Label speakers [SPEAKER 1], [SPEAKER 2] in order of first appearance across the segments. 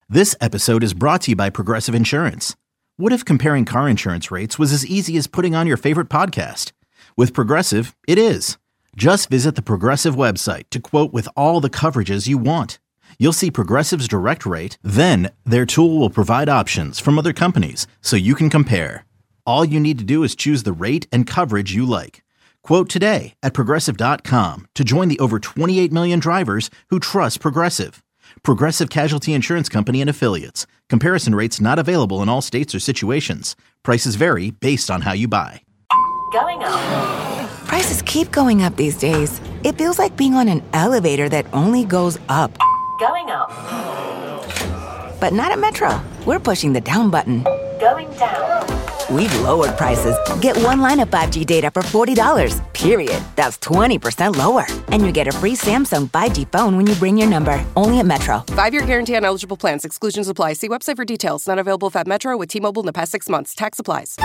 [SPEAKER 1] This episode is brought to you by Progressive Insurance. What if comparing car insurance rates was as easy as putting on your favorite podcast? With Progressive, it is. Just visit the Progressive website to quote with all the coverages you want. You'll see Progressive's direct rate, then their tool will provide options from other companies so you can compare. All you need to do is choose the rate and coverage you like. Quote today at Progressive.com to join the over 28 million drivers who trust Progressive. Progressive Casualty Insurance Company and Affiliates. Comparison rates not available in all states or situations. Prices vary based on how you buy.
[SPEAKER 2] Going up.
[SPEAKER 3] Prices keep going up these days. It feels like being on an elevator that only goes up.
[SPEAKER 2] Going up.
[SPEAKER 3] But not at Metro. We're pushing the down button.
[SPEAKER 2] Going down.
[SPEAKER 3] We've lowered prices. Get one line of 5G data for $40, period. That's 20% lower. And you get a free Samsung 5G phone when you bring your number. Only at Metro.
[SPEAKER 4] 5-year guarantee on eligible plans. Exclusions apply. See website for details. Not available at Metro with T-Mobile in the past 6 months. Tax applies.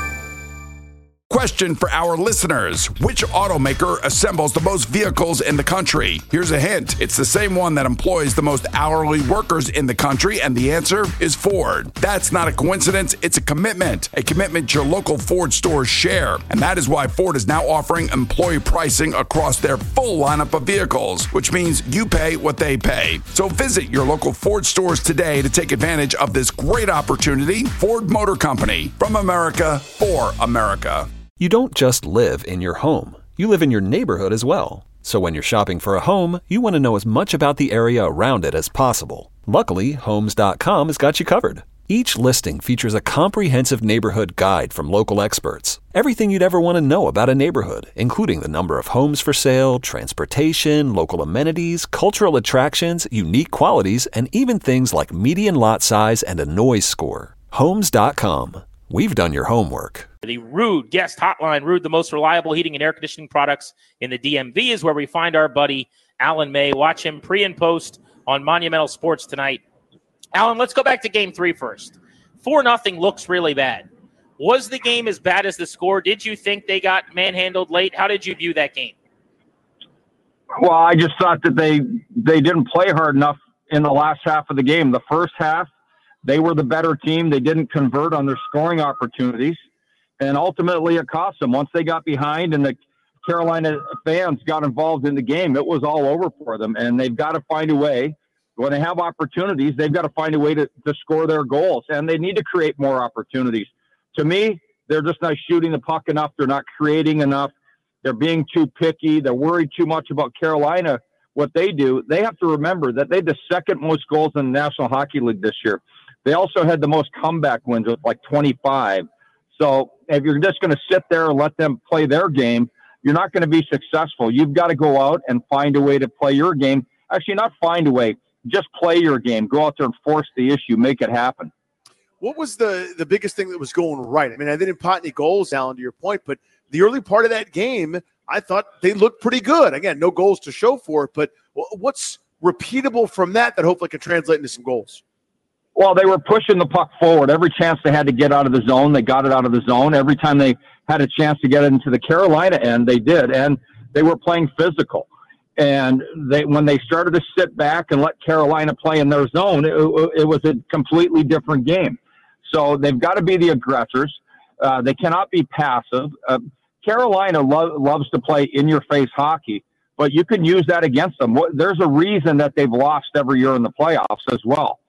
[SPEAKER 5] Question for our listeners. Which automaker assembles the most vehicles in the country? Here's a hint. It's the same one that employs the most hourly workers in the country, and the answer is Ford. That's not a coincidence. It's a commitment your local Ford stores share. And that is why Ford is now offering employee pricing across their full lineup of vehicles, which means you pay what they pay. So visit your local Ford stores today to take advantage of this great opportunity. Ford Motor Company, from America for America.
[SPEAKER 6] You don't just live in your home. You live in your neighborhood as well. So when you're shopping for a home, you want to know as much about the area around it as possible. Luckily, Homes.com has got you covered. Each listing features a comprehensive neighborhood guide from local experts. Everything you'd ever want to know about a neighborhood, including the number of homes for sale, transportation, local amenities, cultural attractions, unique qualities, and even things like median lot size and a noise score. Homes.com. We've done your homework.
[SPEAKER 7] The Ruud guest hotline. Ruud, the most reliable heating and air conditioning products in the DMV, is where we find our buddy Alan May. Watch him pre and post on Monumental Sports tonight. Alan, let's go back to Game 3 first. 4-0 looks really bad. Was the game as bad as the score? Did you think they got manhandled late? How did you view that game?
[SPEAKER 8] Well, I just thought that they didn't play hard enough in the last half of the game. The first half, they were the better team. They didn't convert on their scoring opportunities. And ultimately, it cost them. Once they got behind and the Carolina fans got involved in the game, it was all over for them. And they've got to find a way. When they have opportunities, they've got to find a way to score their goals. And they need to create more opportunities. To me, they're just not shooting the puck enough. They're not creating enough. They're being too picky. They're worried too much about Carolina. What they do, they have to remember that they had the second most goals in the National Hockey League this year. They also had the most comeback wins with like 25. So if you're just going to sit there and let them play their game, you're not going to be successful. You've got to go out and find a way to play your game. Actually, not find a way, just play your game. Go out there and force the issue, make it happen.
[SPEAKER 9] What was the biggest thing that was going right? I mean, I didn't pot any goals, Alan, to your point, but the early part of that game, I thought they looked pretty good. Again, no goals to show for it, but what's repeatable from that hopefully can translate into some goals?
[SPEAKER 8] Well, they were pushing the puck forward. Every chance they had to get out of the zone, they got it out of the zone. Every time they had a chance to get it into the Carolina end, they did. And they were playing physical. And when they started to sit back and let Carolina play in their zone, it was a completely different game. So they've got to be the aggressors. They cannot be passive. Carolina loves to play in-your-face hockey, but you can use that against them. There's a reason that they've lost every year in the playoffs as well.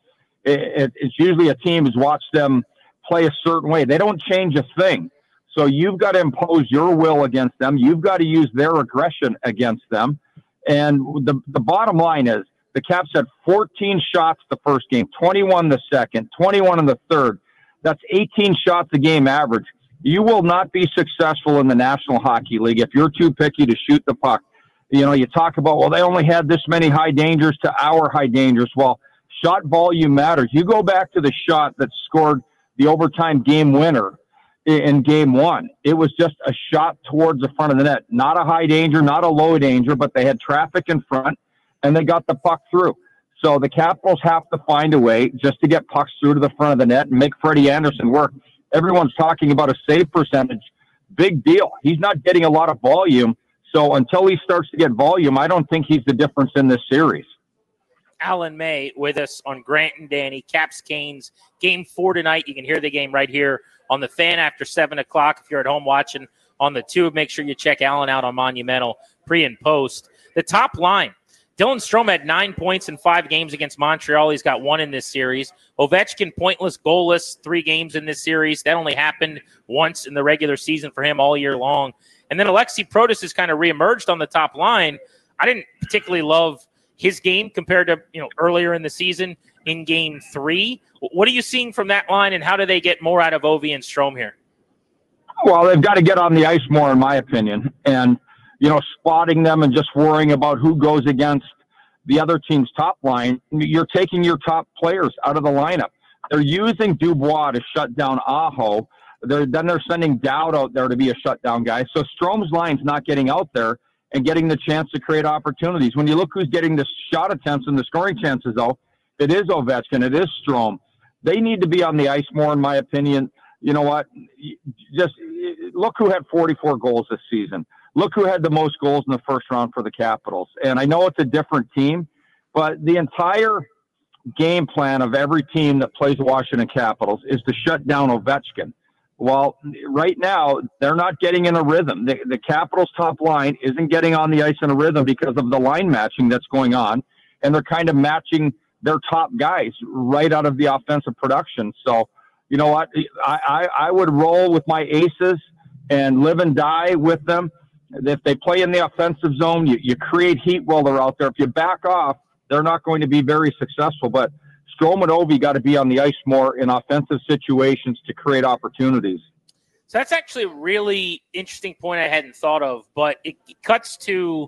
[SPEAKER 8] It's usually a team who's watched them play a certain way. They don't change a thing. So you've got to impose your will against them. You've got to use their aggression against them. And the bottom line is the Caps had 14 shots the first game, 21 the second, 21 in the third. That's 18 shots a game average. You will not be successful in the National Hockey League if you're too picky to shoot the puck. You know, you talk about, well, they only had this many high dangers to our high dangers. Well, shot volume matters. You go back to the shot that scored the overtime game winner in game one. It was just a shot towards the front of the net. Not a high danger, not a low danger, but they had traffic in front, and they got the puck through. So the Capitals have to find a way just to get pucks through to the front of the net and make Freddie Anderson work. Everyone's talking about a save percentage. Big deal. He's not getting a lot of volume. So until he starts to get volume, I don't think he's the difference in this series.
[SPEAKER 7] Alan May with us on Grant and Danny, Caps Canes, Game 4 tonight. You can hear the game right here on the Fan after 7 o'clock. If you're at home watching on the Tube, make sure you check Alan out on Monumental pre and post. The top line, Dylan Strome had 9 points in 5 games against Montreal. He's got 1 in this series. Ovechkin, pointless, goalless, 3 games in this series. That only happened once in the regular season for him all year long. And then Alexi Protas has kind of reemerged on the top line. I didn't particularly love his game compared to earlier in the season in Game 3. What are you seeing from that line, and how do they get more out of Ovi and Strome here?
[SPEAKER 8] Well, they've got to get on the ice more, in my opinion. And, spotting them and just worrying about who goes against the other team's top line, you're taking your top players out of the lineup. They're using Dubois to shut down Aho. Then they're sending Dowd out there to be a shutdown guy. So Strome's line's not getting out there and getting the chance to create opportunities. When you look who's getting the shot attempts and the scoring chances, though, it is Ovechkin, it is Strome. They need to be on the ice more, in my opinion. You know what? Just look who had 44 goals this season. Look who had the most goals in the first round for the Capitals. And I know it's a different team, but the entire game plan of every team that plays the Washington Capitals is to shut down Ovechkin. Well, right now, they're not getting in a rhythm. The Capitals' top line isn't getting on the ice in a rhythm because of the line matching that's going on, and they're kind of matching their top guys right out of the offensive production. So, you know what? I would roll with my aces and live and die with them. If they play in the offensive zone, you create heat while they're out there. If you back off, they're not going to be very successful. But Strome and Ovi got to be on the ice more in offensive situations to create opportunities.
[SPEAKER 7] So that's actually a really interesting point I hadn't thought of, but it cuts to,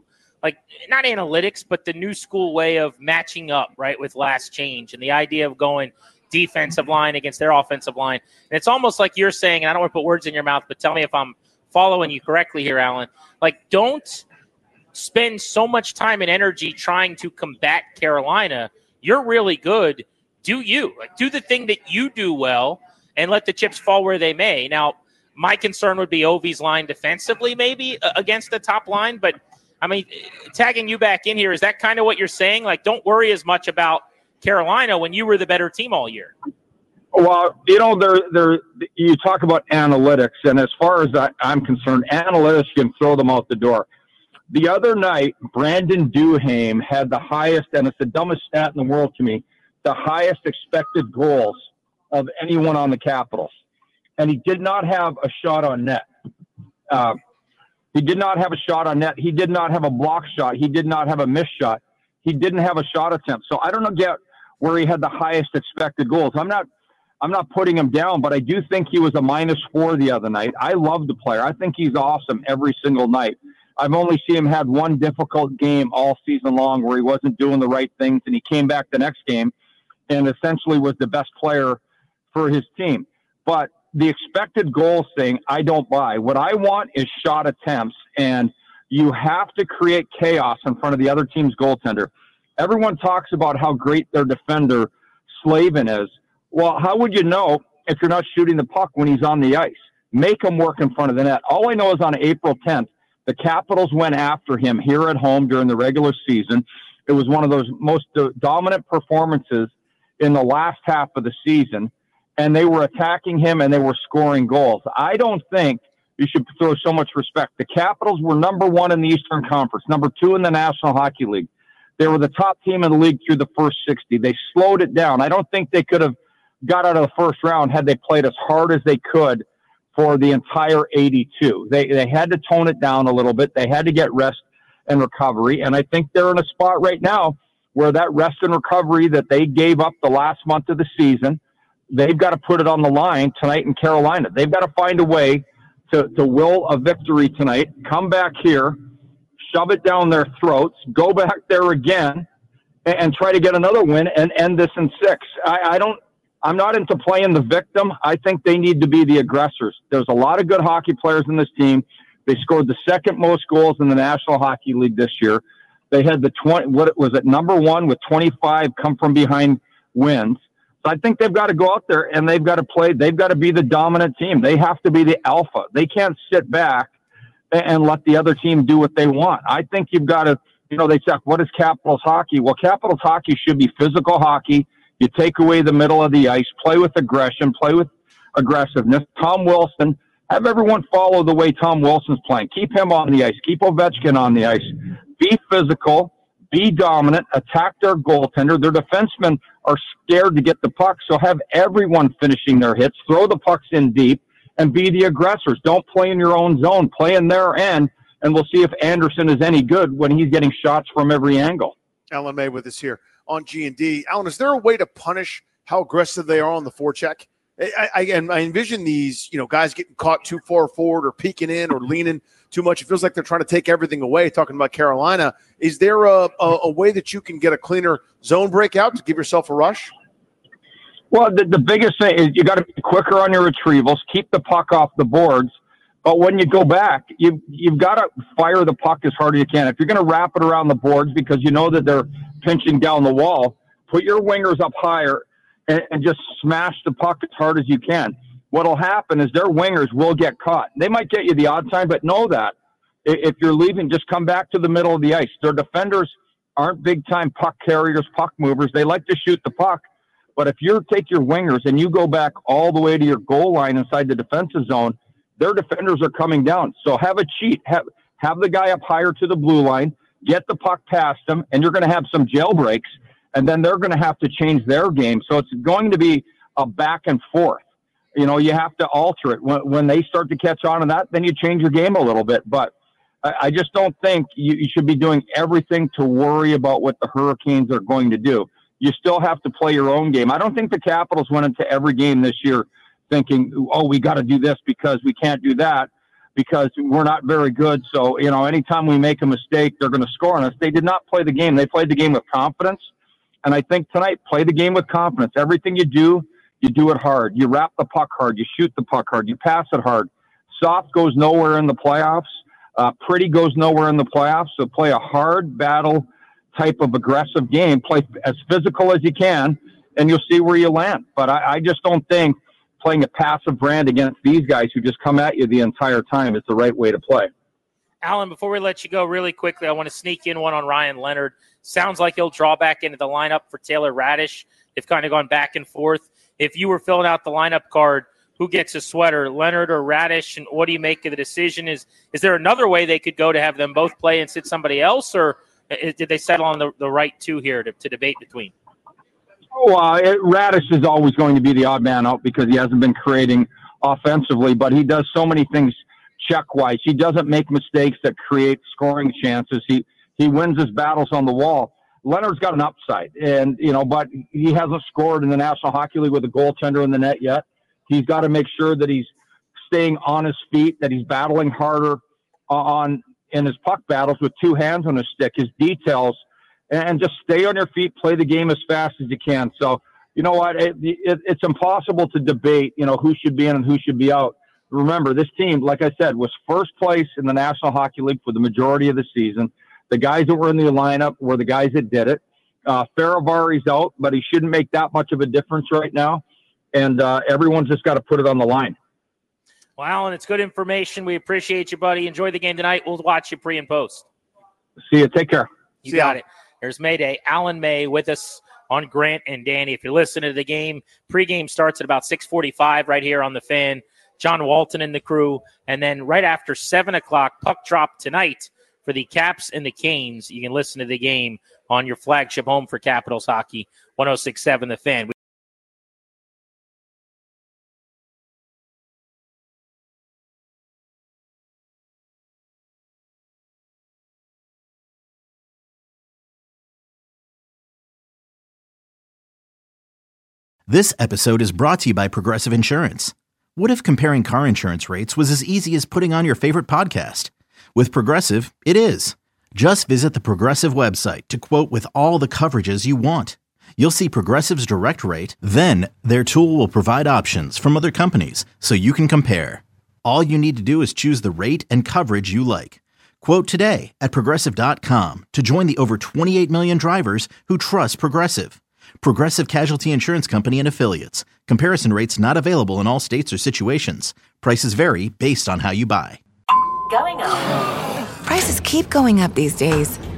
[SPEAKER 7] not analytics, but the new school way of matching up, right, with last change and the idea of going defensive line against their offensive line. And it's almost like you're saying, and I don't want to put words in your mouth, but tell me if I'm following you correctly here, Alan. Don't spend so much time and energy trying to combat Carolina. You're really good. Do you. Do the thing that you do well and let the chips fall where they may. Now, my concern would be Ovi's line defensively maybe against the top line, but, tagging you back in here, is that kind of what you're saying? Don't worry as much about Carolina when you were the better team all year.
[SPEAKER 8] Well, you talk about analytics, and as far as I'm concerned, analytics can throw them out the door. The other night, Brandon Duhaime had the highest, and it's the dumbest stat in the world to me, the highest expected goals of anyone on the Capitals. And he did not have a shot on net. He did not have a shot on net. He did not have a block shot. He did not have a missed shot. He didn't have a shot attempt. So I don't get where he had the highest expected goals. I'm not putting him down, but I do think he was a -4 the other night. I love the player. I think he's awesome every single night. I've only seen him have one difficult game all season long where he wasn't doing the right things, and he came back the next game and essentially was the best player for his team. But the expected goals thing, I don't buy. What I want is shot attempts, and you have to create chaos in front of the other team's goaltender. Everyone talks about how great their defender, Slavin, is. Well, how would you know if you're not shooting the puck when he's on the ice? Make him work in front of the net. All I know is on April 10th, the Capitals went after him here at home during the regular season. It was one of those most dominant performances in the last half of the season, and they were attacking him and they were scoring goals. I don't think you should throw so much respect. The Capitals were number 1 in the Eastern Conference, number 2 in the National Hockey League. They were the top team in the league through the first 60. They slowed it down. I don't think they could have got out of the first round had they played as hard as they could for the entire 82. They had to tone it down a little bit. They had to get rest and recovery. And I think they're in a spot right now where that rest and recovery that they gave up the last month of the season, they've got to put it on the line tonight in Carolina. They've got to find a way to will a victory tonight, come back here, shove it down their throats, go back there again, and try to get another win and end this in 6. I'm not into playing the victim. I think they need to be the aggressors. There's a lot of good hockey players in this team. They scored the second most goals in the National Hockey League this year. They had number 1 with 25 come from behind wins. So I think they've got to go out there and they've got to play. They've got to be the dominant team. They have to be the alpha. They can't sit back and let the other team do what they want. I think you've got to, They say, what is Capitals hockey? Well, Capitals hockey should be physical hockey. You take away the middle of the ice, play with aggression, play with aggressiveness. Tom Wilson, have everyone follow the way Tom Wilson's playing. Keep him on the ice. Keep Ovechkin on the ice. Be physical. Be dominant. Attack their goaltender. Their defensemen are scared to get the puck, so have everyone finishing their hits. Throw the pucks in deep and be the aggressors. Don't play in your own zone. Play in their end, and we'll see if Anderson is any good when he's getting shots from every angle.
[SPEAKER 9] Alan May with us here on G&D. Alan, is there a way to punish how aggressive they are on the forecheck? I envision these, guys getting caught too far forward or peeking in or leaning too much. It feels like they're trying to take everything away. Talking about Carolina, is there a way that you can get a cleaner zone breakout to give yourself a rush?
[SPEAKER 8] Well, the biggest thing is you got to be quicker on your retrievals, keep the puck off the boards. But when you go back, you've got to fire the puck as hard as you can. If you're going to wrap it around the boards because you know that they're pinching down the wall, put your wingers up higher and just smash the puck as hard as you can. What'll happen is their wingers will get caught. They might get you the odd time, but know that if you're leaving, just come back to the middle of the ice. Their defenders aren't big-time puck carriers, puck movers. They like to shoot the puck. But if you take your wingers and you go back all the way to your goal line inside the defensive zone, their defenders are coming down. So have a cheat. Have the guy up higher to the blue line, get the puck past them, and you're going to have some jailbreaks, and then they're going to have to change their game. So it's going to be a back and forth. You have to alter it. When they start to catch on to that, then you change your game a little bit. But I just don't think you should be doing everything to worry about what the Hurricanes are going to do. You still have to play your own game. I don't think the Capitals went into every game this year thinking, we got to do this because we can't do that because we're not very good. So, anytime we make a mistake, they're going to score on us. They did not play the game. They played the game with confidence. And I think tonight, play the game with confidence. Everything you do it hard. You wrap the puck hard. You shoot the puck hard. You pass it hard. Soft goes nowhere in the playoffs. Pretty goes nowhere in the playoffs. So play a hard battle type of aggressive game. Play as physical as you can, and you'll see where you land. But I just don't think playing a passive brand against these guys who just come at you the entire time is the right way to play.
[SPEAKER 7] Alan, before we let you go really quickly, I want to sneak in one on Ryan Leonard. Sounds like he'll draw back into the lineup for Taylor Radish. They've kind of gone back and forth. If you were filling out the lineup card, who gets a sweater, Leonard or Radish, and what do you make of the decision? Is there another way they could go to have them both play and sit somebody else, or did they settle on the right two here to debate between?
[SPEAKER 8] Radish is always going to be the odd man out because he hasn't been creating offensively, but he does so many things check-wise. He doesn't make mistakes that create scoring chances. He wins his battles on the wall. Leonard's got an upside, and but he hasn't scored in the National Hockey League with a goaltender in the net yet. He's got to make sure that he's staying on his feet, that he's battling harder in his puck battles with two hands on his stick, his details, and just stay on your feet, play the game as fast as you can. So, you know what? It's impossible to debate, who should be in and who should be out. Remember, this team, like I said, was first place in the National Hockey League for the majority of the season. The guys that were in the lineup were the guys that did it. Faravari's out, but he shouldn't make that much of a difference right now. And everyone's just got to put it on the line.
[SPEAKER 7] Well, Alan, it's good information. We appreciate you, buddy. Enjoy the game tonight. We'll watch you pre and post.
[SPEAKER 8] See you. Take care.
[SPEAKER 7] You got it. There's Mayday. Alan May with us on Grant and Danny. If you're listening to the game, pregame starts at about 6:45 right here on the Fan. John Walton and the crew. And then right after 7 o'clock, puck drop tonight for the Caps and the Canes. You can listen to the game on your flagship home for Capitals hockey, 106.7 The Fan.
[SPEAKER 1] This episode is brought to you by Progressive Insurance. What if comparing car insurance rates was as easy as putting on your favorite podcast? With Progressive, it is. Just visit the Progressive website to quote with all the coverages you want. You'll see Progressive's direct rate, then their tool will provide options from other companies so you can compare. All you need to do is choose the rate and coverage you like. Quote today at Progressive.com to join the over 28 million drivers who trust Progressive. Progressive Casualty Insurance Company and Affiliates. Comparison rates not available in all states or situations. Prices vary based on how you buy.
[SPEAKER 2] Going up.
[SPEAKER 3] Prices keep going up these days.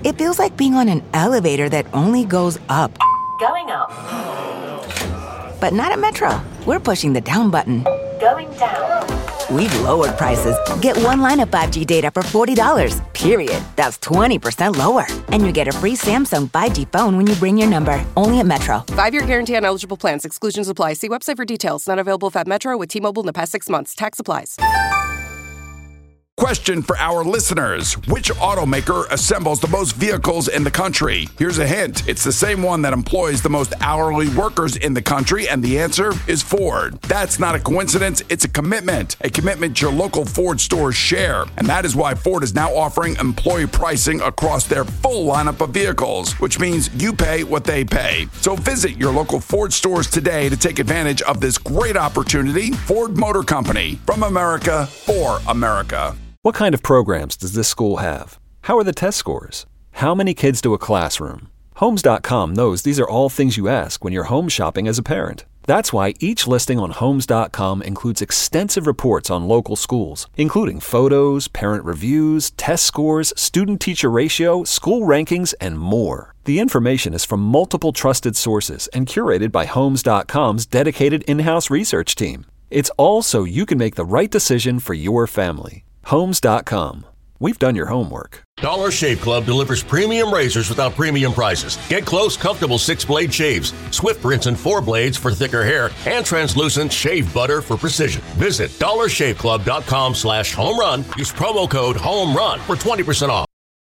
[SPEAKER 3] It feels like being on an elevator that only goes up.
[SPEAKER 2] Going up.
[SPEAKER 3] But not at Metro. We're pushing the down button.
[SPEAKER 2] Going down.
[SPEAKER 3] We've lowered prices. Get one line of 5G data for $40, period. That's 20% lower. And you get a free Samsung 5G phone when you bring your number. Only at Metro.
[SPEAKER 4] 5-year guarantee on eligible plans. Exclusions apply. See website for details. Not available at Metro with T-Mobile in the past 6 months. Tax applies.
[SPEAKER 5] Question for our listeners. Which automaker assembles the most vehicles in the country? Here's a hint. It's the same one that employs the most hourly workers in the country, and the answer is Ford. That's not a coincidence. It's a commitment your local Ford stores share. And that is why Ford is now offering employee pricing across their full lineup of vehicles, which means you pay what they pay. So visit your local Ford stores today to take advantage of this great opportunity. Ford Motor Company, from America for America.
[SPEAKER 6] What kind of programs does this school have? How are the test scores? How many kids do a classroom? Homes.com knows these are all things you ask when you're home shopping as a parent. That's why each listing on Homes.com includes extensive reports on local schools, including photos, parent reviews, test scores, student-teacher ratio, school rankings, and more. The information is from multiple trusted sources and curated by Homes.com's dedicated in-house research team. It's all so you can make the right decision for your family. Homes.com. We've done your homework.
[SPEAKER 10] Dollar Shave Club delivers premium razors without premium prices. Get close, comfortable 6-blade shaves, swift rinse and 4 blades for thicker hair, and translucent shave butter for precision. Visit dollarshaveclub.com/homerun. Use promo code HOMERUN for 20% off.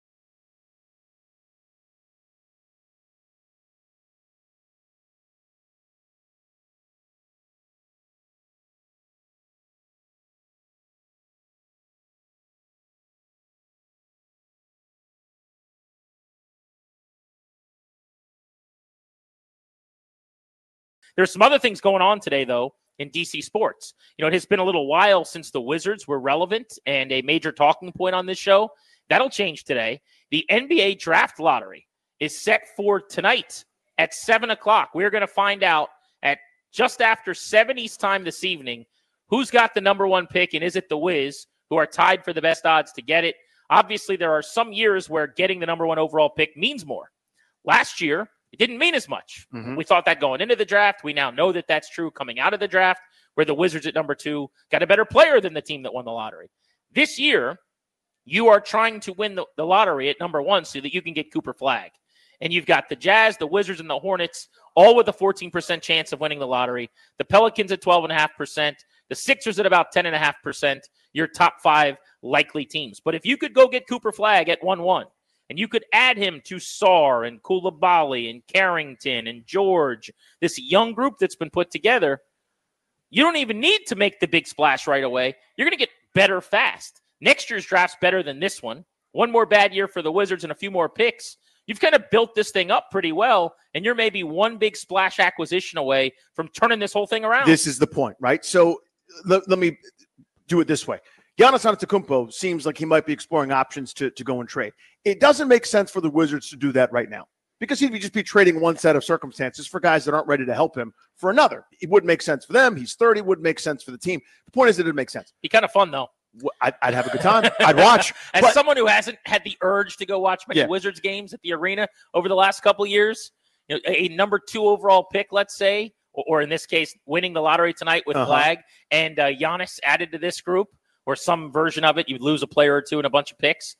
[SPEAKER 7] There's some other things going on today, though, in DC sports. You know, it has been a little while since the Wizards were relevant and a major talking point on this show. That'll change today. The NBA draft lottery is set for tonight at 7 o'clock. We're going to find out at just after 7 East time this evening who's got the number one pick, and is it the Wiz, who are tied for the best odds to get it. Obviously, there are some years where getting the number one overall pick means more. Last year, it didn't mean as much. We thought that going into the draft. We now know that that's true coming out of the draft, where the Wizards at number 2 got a better player than the team that won the lottery. This year, you are trying to win the lottery at number 1 so that you can get Cooper Flagg. And you've got the Jazz, the Wizards, and the Hornets, all with a 14% chance of winning the lottery. The Pelicans at 12.5%. The Sixers at about 10.5%. Your top 5 likely teams. But if you could go get Cooper Flagg at 1-1, and you could add him to Sarr and Coulibaly and Carrington and George, this young group that's been put together, you don't even need to make the big splash right away. You're going to get better fast. Next year's draft's better than this one. One more bad year for the Wizards and a few more picks. You've kind of built this thing up pretty well, and you're maybe one big splash acquisition away from turning this whole thing around.
[SPEAKER 9] This is the point, right? So let me do it this way. Giannis Antetokounmpo seems like he might be exploring options to go and trade. It doesn't make sense for the Wizards to do that right now because he'd just be trading one set of circumstances for guys that aren't ready to help him for another. It wouldn't make sense for them. He's 30, wouldn't make sense for the team. The point is that it makes sense.
[SPEAKER 7] Be kind of fun, though.
[SPEAKER 9] I'd have a good time. I'd watch.
[SPEAKER 7] As someone who hasn't had the urge to go watch many Wizards games at the arena over the last couple of years, you know, a number 2 overall pick, let's say, or in this case, winning the lottery tonight with Flagg and Giannis added to this group, or some version of it, you'd lose a player or two and a bunch of picks.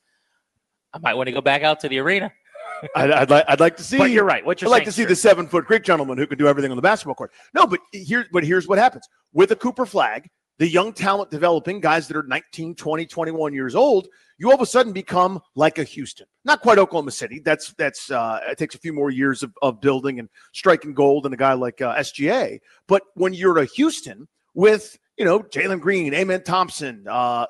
[SPEAKER 7] I might want to go back out to the arena.
[SPEAKER 9] I'd like to see.
[SPEAKER 7] But you're right. What you're
[SPEAKER 9] I'd like to see the 7-foot Greek gentleman who can do everything on the basketball court. No, but here's what happens with a Cooper Flagg, the young talent developing, guys that are 19, 20, 21 years old. You all of a sudden become like a Houston, not quite Oklahoma City. That's it takes a few more years of building and striking gold than a guy like SGA. But when you're a Houston with Jalen Green, Amen Thompson,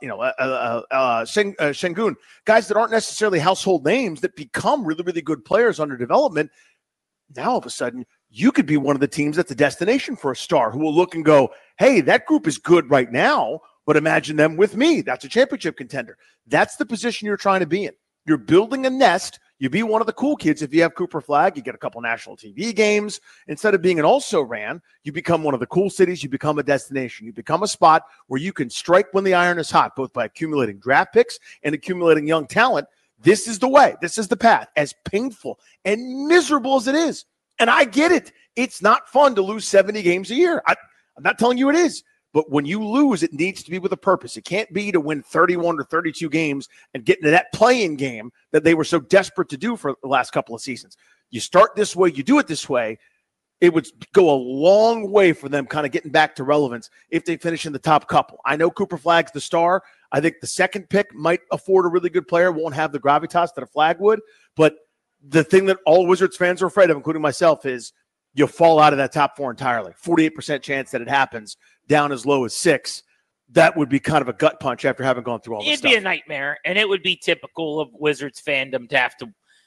[SPEAKER 9] Sengun, guys that aren't necessarily household names that become really, really good players under development. Now, all of a sudden, you could be one of the teams that's a destination for a star who will look and go, hey, that group is good right now, but imagine them with me. That's a championship contender. That's the position you're trying to be in. You're building a nest. You be one of the cool kids. If you have Cooper Flagg, you get a couple national TV games. Instead of being an also-ran, you become one of the cool cities. You become a destination. You become a spot where you can strike when the iron is hot, both by accumulating draft picks and accumulating young talent. this is the way. This is the path, as painful and miserable as it is. And I get it. It's not fun to lose 70 games a year. I'm not telling you it is. But when you lose, it needs to be with a purpose. It can't be to win 31 or 32 games and get into that play-in game that they were so desperate to do for the last couple of seasons. You start this way, you do it this way, it would go a long way for them kind of getting back to relevance if they finish in the top couple. I know Cooper Flagg's the star. I think the second pick might afford a really good player, won't have the gravitas that a Flagg would. But the thing that all Wizards fans are afraid of, including myself, is you'll fall out of that top 4 entirely. 48% chance that it happens, down as low as 6. That would be kind of a gut punch after having gone through all this stuff.
[SPEAKER 7] It'd be a nightmare, and it would be typical of Wizards fandom to have to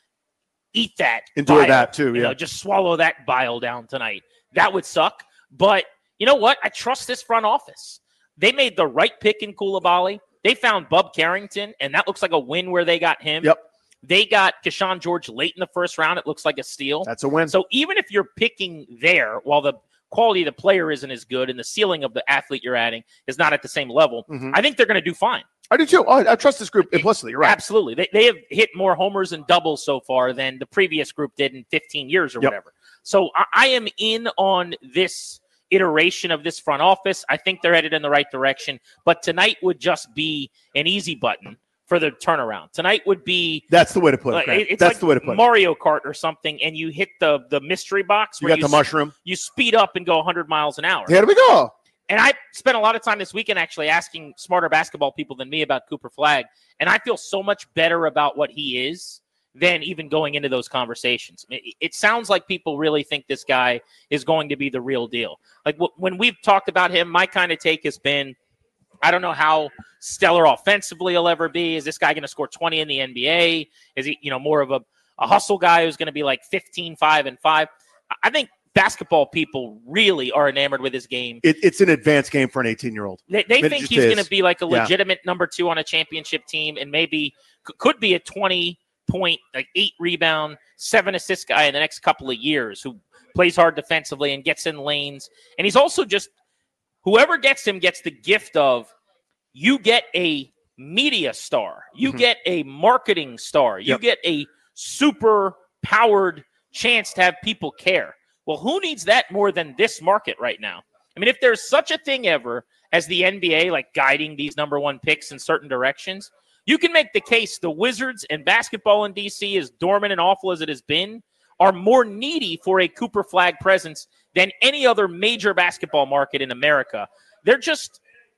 [SPEAKER 7] eat that.
[SPEAKER 9] Endure
[SPEAKER 7] bile,
[SPEAKER 9] that too, yeah.
[SPEAKER 7] Just swallow that bile down tonight. That would suck. But you know what? I trust this front office. They made the right pick in Coulibaly. They found Bub Carrington, and that looks like a win where they got him.
[SPEAKER 9] Yep.
[SPEAKER 7] They got Keshawn George late in the first round. It looks like a steal.
[SPEAKER 9] That's a win.
[SPEAKER 7] So even if you're picking there, while the quality of the player isn't as good and the ceiling of the athlete you're adding is not at the same level, I think they're going to do fine.
[SPEAKER 9] I do too. I trust this group implicitly. You're right.
[SPEAKER 7] Absolutely. They have hit more homers and doubles so far than the previous group did in 15 years or whatever. So I am in on this iteration of this front office. I think they're headed in the right direction. But tonight would just be an easy button for the turnaround. Tonight would be...
[SPEAKER 9] That's the way to put it, Grant. That's like the way to put it.
[SPEAKER 7] Mario Kart or something, and you hit the mystery box.
[SPEAKER 9] You got the mushroom.
[SPEAKER 7] You speed up and go 100 miles an hour.
[SPEAKER 9] Here we go.
[SPEAKER 7] And I spent a lot of time this weekend actually asking smarter basketball people than me about Cooper Flagg, and I feel so much better about what he is than even going into those conversations. It sounds like people really think this guy is going to be the real deal. Like when we've talked about him, my kind of take has been, I don't know how stellar offensively he'll ever be. Is this guy going to score 20 in the NBA? Is he, more of a hustle guy who's going to be like 15, 5, and 5? I think basketball people really are enamored with his game.
[SPEAKER 9] It's an advanced game for an 18-year-old.
[SPEAKER 7] They think he's going to be like a legitimate number 2 on a championship team and maybe could be a 20-point, like 8 rebound, 7 assist guy in the next couple of years who plays hard defensively and gets in lanes. And he's also just, whoever gets him gets the gift of, you get a media star. You get a marketing star. You get a super powered chance to have people care. Well, who needs that more than this market right now? I mean, if there's such a thing ever as the NBA, like guiding these number 1 picks in certain directions, you can make the case the Wizards and basketball in D.C., as dormant and awful as it has been, are more needy for a Cooper Flagg presence than any other major basketball market in America. They're just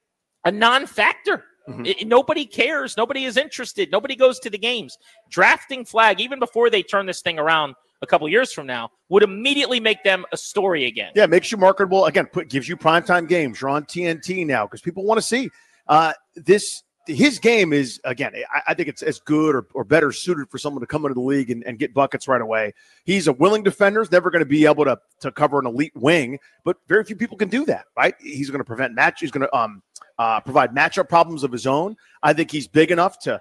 [SPEAKER 7] a non-factor. Nobody cares. Nobody is interested. Nobody goes to the games. Drafting Flagg, even before they turn this thing around a couple years from now, would immediately make them a story again.
[SPEAKER 9] Yeah, makes you marketable. Again, gives you primetime games. You're on TNT now because people want to see this. His game is, again, I think it's as good or better suited for someone to come into the league and get buckets right away. He's a willing defender. He's never going to be able to cover an elite wing, but very few people can do that, right? He's going to prevent match. He's going to provide matchup problems of his own. I think he's big enough to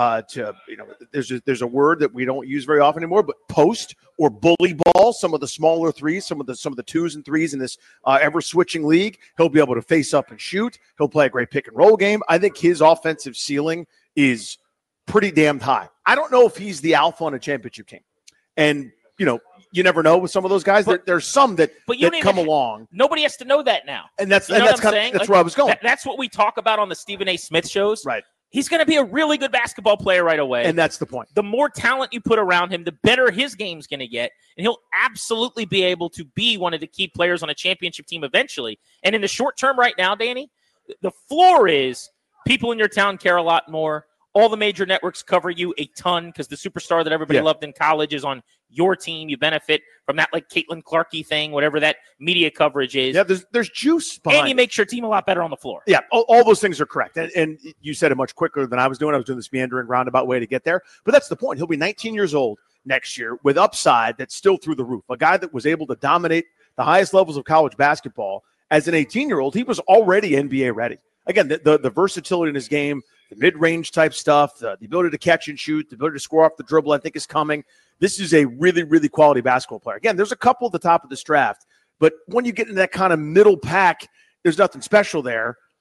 [SPEAKER 9] there's a word that we don't use very often anymore, but post or bully ball some of the smaller threes, some of the 2s and 3s in this ever switching league. He'll be able to face up and shoot. He'll play a great pick and roll game. I think his offensive ceiling is pretty damn high. I don't know if he's the alpha on a championship team, and you never know with some of those guys. There's some that come along.
[SPEAKER 7] Nobody has to know that now,
[SPEAKER 9] and that's where I was going.
[SPEAKER 7] That's what we talk about on the Stephen A. Smith shows,
[SPEAKER 9] right?
[SPEAKER 7] He's going to be a really good basketball player right away.
[SPEAKER 9] And that's the point.
[SPEAKER 7] The more talent you put around him, the better his game's going to get. And he'll absolutely be able to be one of the key players on a championship team eventually. And in the short term right now, Danny, the floor is people in your town care a lot more. All the major networks cover you a ton because the superstar that everybody loved in college is on your team. You benefit from that, like Caitlin Clarkey thing, whatever that media coverage is.
[SPEAKER 9] Yeah, there's juice behind
[SPEAKER 7] and you make your team a lot better on the floor.
[SPEAKER 9] Yeah, all those things are correct. And you said it much quicker than I was doing. I was doing this meandering roundabout way to get there. But that's the point. He'll be 19 years old next year with upside that's still through the roof. A guy that was able to dominate the highest levels of college basketball as an 18-year-old. He was already NBA ready. Again, the versatility in his game, the mid-range type stuff, the ability to catch and shoot, the ability to score off the dribble, I think is coming. This is a really, really quality basketball player. Again, there's a couple at the top of this draft, but when you get into that kind of middle pack, there's nothing special there.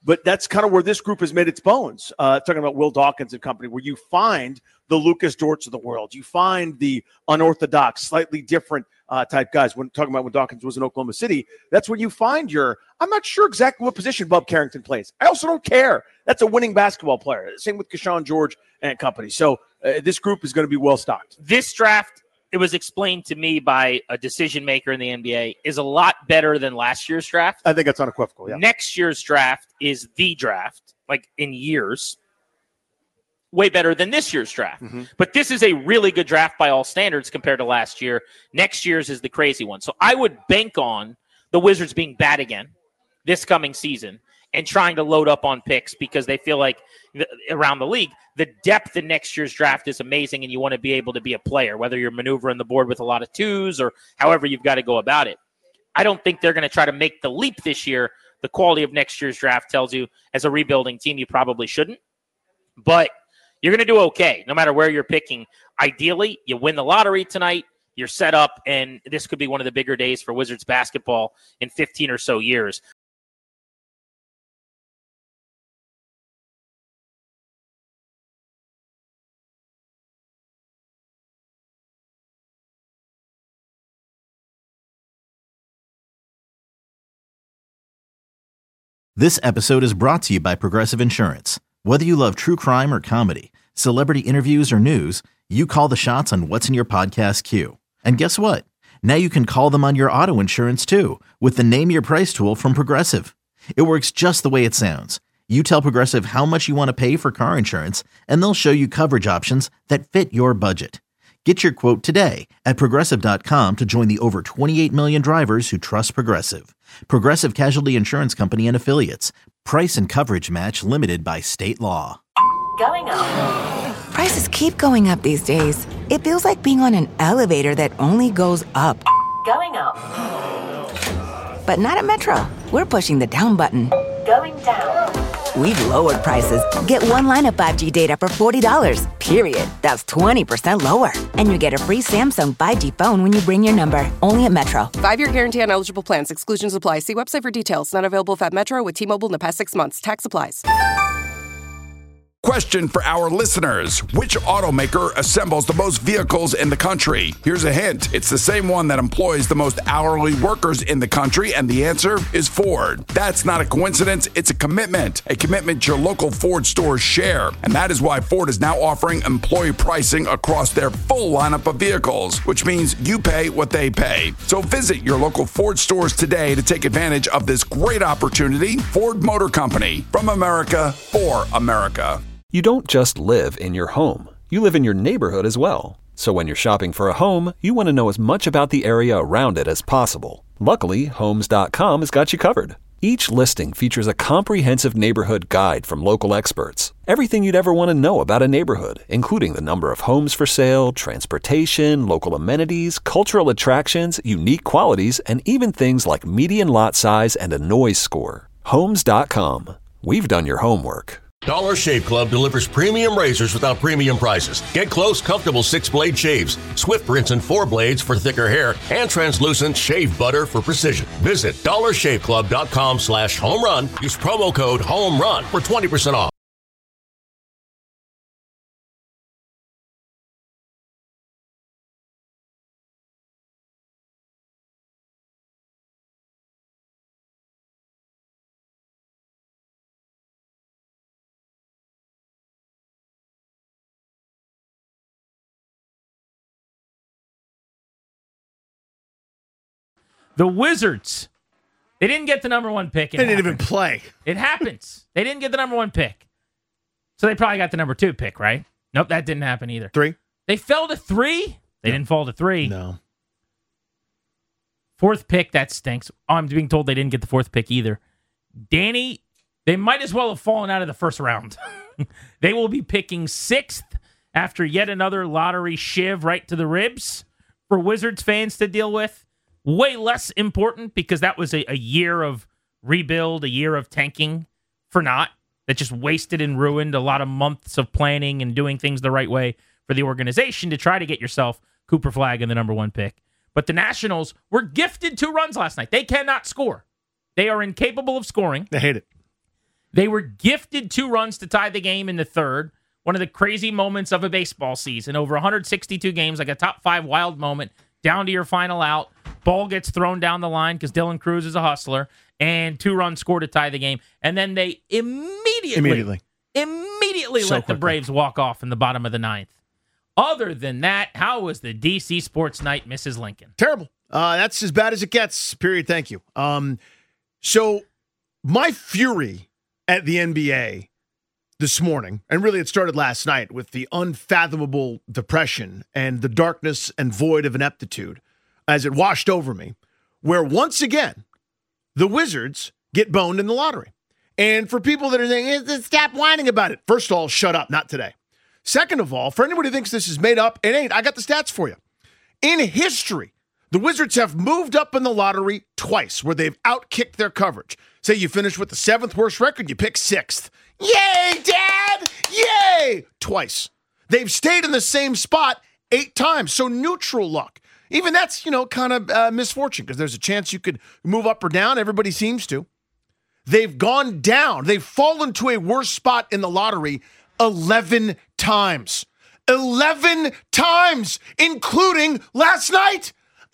[SPEAKER 9] But that's kind of where this group has made its bones. Talking about Will Dawkins and company, where you find the Lucas Dortz of the world. You find the unorthodox, slightly different type guys. When talking about when Dawkins was in Oklahoma City, that's when you find I'm not sure exactly what position Bub Carrington plays. I also don't care. That's a winning basketball player. Same with Keshawn George and company. So this group is going to be well stocked.
[SPEAKER 7] This draft, it was explained to me by a decision maker in the NBA, is a lot better than last year's draft.
[SPEAKER 9] I think that's unequivocal. Yeah.
[SPEAKER 7] Next year's draft is the draft, like in years, way better than this year's draft. Mm-hmm. But this is a really good draft by all standards compared to last year. Next year's is the crazy one. So I would bank on the Wizards being bad again this coming season and trying to load up on picks because they feel like around the league, the depth in next year's draft is amazing and you want to be able to be a player, whether you're maneuvering the board with a lot of twos or however you've got to go about it. I don't think they're going to try to make the leap this year. The quality of next year's draft tells you as a rebuilding team, you probably shouldn't. But you're going to do okay no matter where you're picking. Ideally, you win the lottery tonight, you're set up, and this could be one of the bigger days for Wizards basketball in 15 or so years.
[SPEAKER 1] This episode is brought to you by Progressive Insurance. Whether you love true crime or comedy, celebrity interviews or news, you call the shots on what's in your podcast queue. And guess what? Now you can call them on your auto insurance too with the Name Your Price tool from Progressive. It works just the way it sounds. You tell Progressive how much you want to pay for car insurance, and they'll show you coverage options that fit your budget. Get your quote today at Progressive.com to join the over 28 million drivers who trust Progressive. Progressive Casualty Insurance Company and Affiliates. Price and coverage match limited by state law.
[SPEAKER 2] Going up.
[SPEAKER 3] Prices keep going up these days. It feels like being on an elevator that only goes up.
[SPEAKER 2] Going up.
[SPEAKER 3] But not at Metro. We're pushing the down button.
[SPEAKER 2] Going down.
[SPEAKER 3] We've lowered prices. Get one line of 5G data for $40, period. That's 20% lower. And you get a free Samsung 5G phone when you bring your number. Only at Metro.
[SPEAKER 4] 5-year guarantee on eligible plans. Exclusions apply. See website for details. Not available at Metro with T-Mobile in the past 6 months. Tax applies.
[SPEAKER 5] Question for our listeners. Which automaker assembles the most vehicles in the country? Here's a hint. It's the same one that employs the most hourly workers in the country, and the answer is Ford. That's not a coincidence. It's a commitment your local Ford stores share. And that is why Ford is now offering employee pricing across their full lineup of vehicles, which means you pay what they pay. So visit your local Ford stores today to take advantage of this great opportunity. Ford Motor Company, from America, for America.
[SPEAKER 6] You don't just live in your home. You live in your neighborhood as well. So when you're shopping for a home, you want to know as much about the area around it as possible. Luckily, Homes.com has got you covered. Each listing features a comprehensive neighborhood guide from local experts. Everything you'd ever want to know about a neighborhood, including the number of homes for sale, transportation, local amenities, cultural attractions, unique qualities, and even things like median lot size and a noise score. Homes.com. We've done your homework.
[SPEAKER 10] Dollar Shave Club delivers premium razors without premium prices. Get close, comfortable 6-blade shaves, Swift rinse and 4 blades for thicker hair, and translucent shave butter for precision. Visit dollarshaveclub.com/home-run. Use promo code HOME-RUN for 20% off.
[SPEAKER 7] The Wizards, they didn't get the number one pick.
[SPEAKER 9] They didn't even play.
[SPEAKER 7] It happens. They didn't get the number one pick. So they probably got the number 2 pick, right? Nope, that didn't happen either.
[SPEAKER 9] 3?
[SPEAKER 7] They fell to 3? They didn't fall to 3.
[SPEAKER 9] No.
[SPEAKER 7] 4th pick, that stinks. Oh, I'm being told they didn't get the 4th pick either. Danny, they might as well have fallen out of the first round. They will be picking 6th after yet another lottery shiv right to the ribs for Wizards fans to deal with. Way less important because that was a year of rebuild, a year of tanking for naught. That just wasted and ruined a lot of months of planning and doing things the right way for the organization to try to get yourself Cooper Flagg in the number 1 pick. But the Nationals were gifted 2 runs last night. They cannot score. They are incapable of scoring.
[SPEAKER 9] They hate it.
[SPEAKER 7] They were gifted 2 runs to tie the game in the third. One of the crazy moments of a baseball season. Over 162 games, like a top 5 wild moment, down to your final out. Ball gets thrown down the line because Dylan Cruz is a hustler, and 2 runs scored to tie the game. And then they immediately let the Braves walk off in the bottom of the 9th. Other than that, how was the DC Sports Night, Mrs. Lincoln?
[SPEAKER 9] Terrible. That's as bad as it gets, period. Thank you. So my fury at the NBA this morning, and really it started last night with the unfathomable depression and the darkness and void of ineptitude as it washed over me, where once again, the Wizards get boned in the lottery. And for people that are saying, stop whining about it. First of all, shut up, not today. Second of all, for anybody who thinks this is made up, it ain't. I got the stats for you. In history, the Wizards have moved up in the lottery twice where they've outkicked their coverage. Say you finish with the 7th worst record, you pick 6th. Yay, Dad! Yay! Twice. They've stayed in the same spot 8 times, so neutral luck. Even that's, kind of misfortune because there's a chance you could move up or down. Everybody seems to. They've gone down. They've fallen to a worse spot in the lottery 11 times. 11 times, including last night.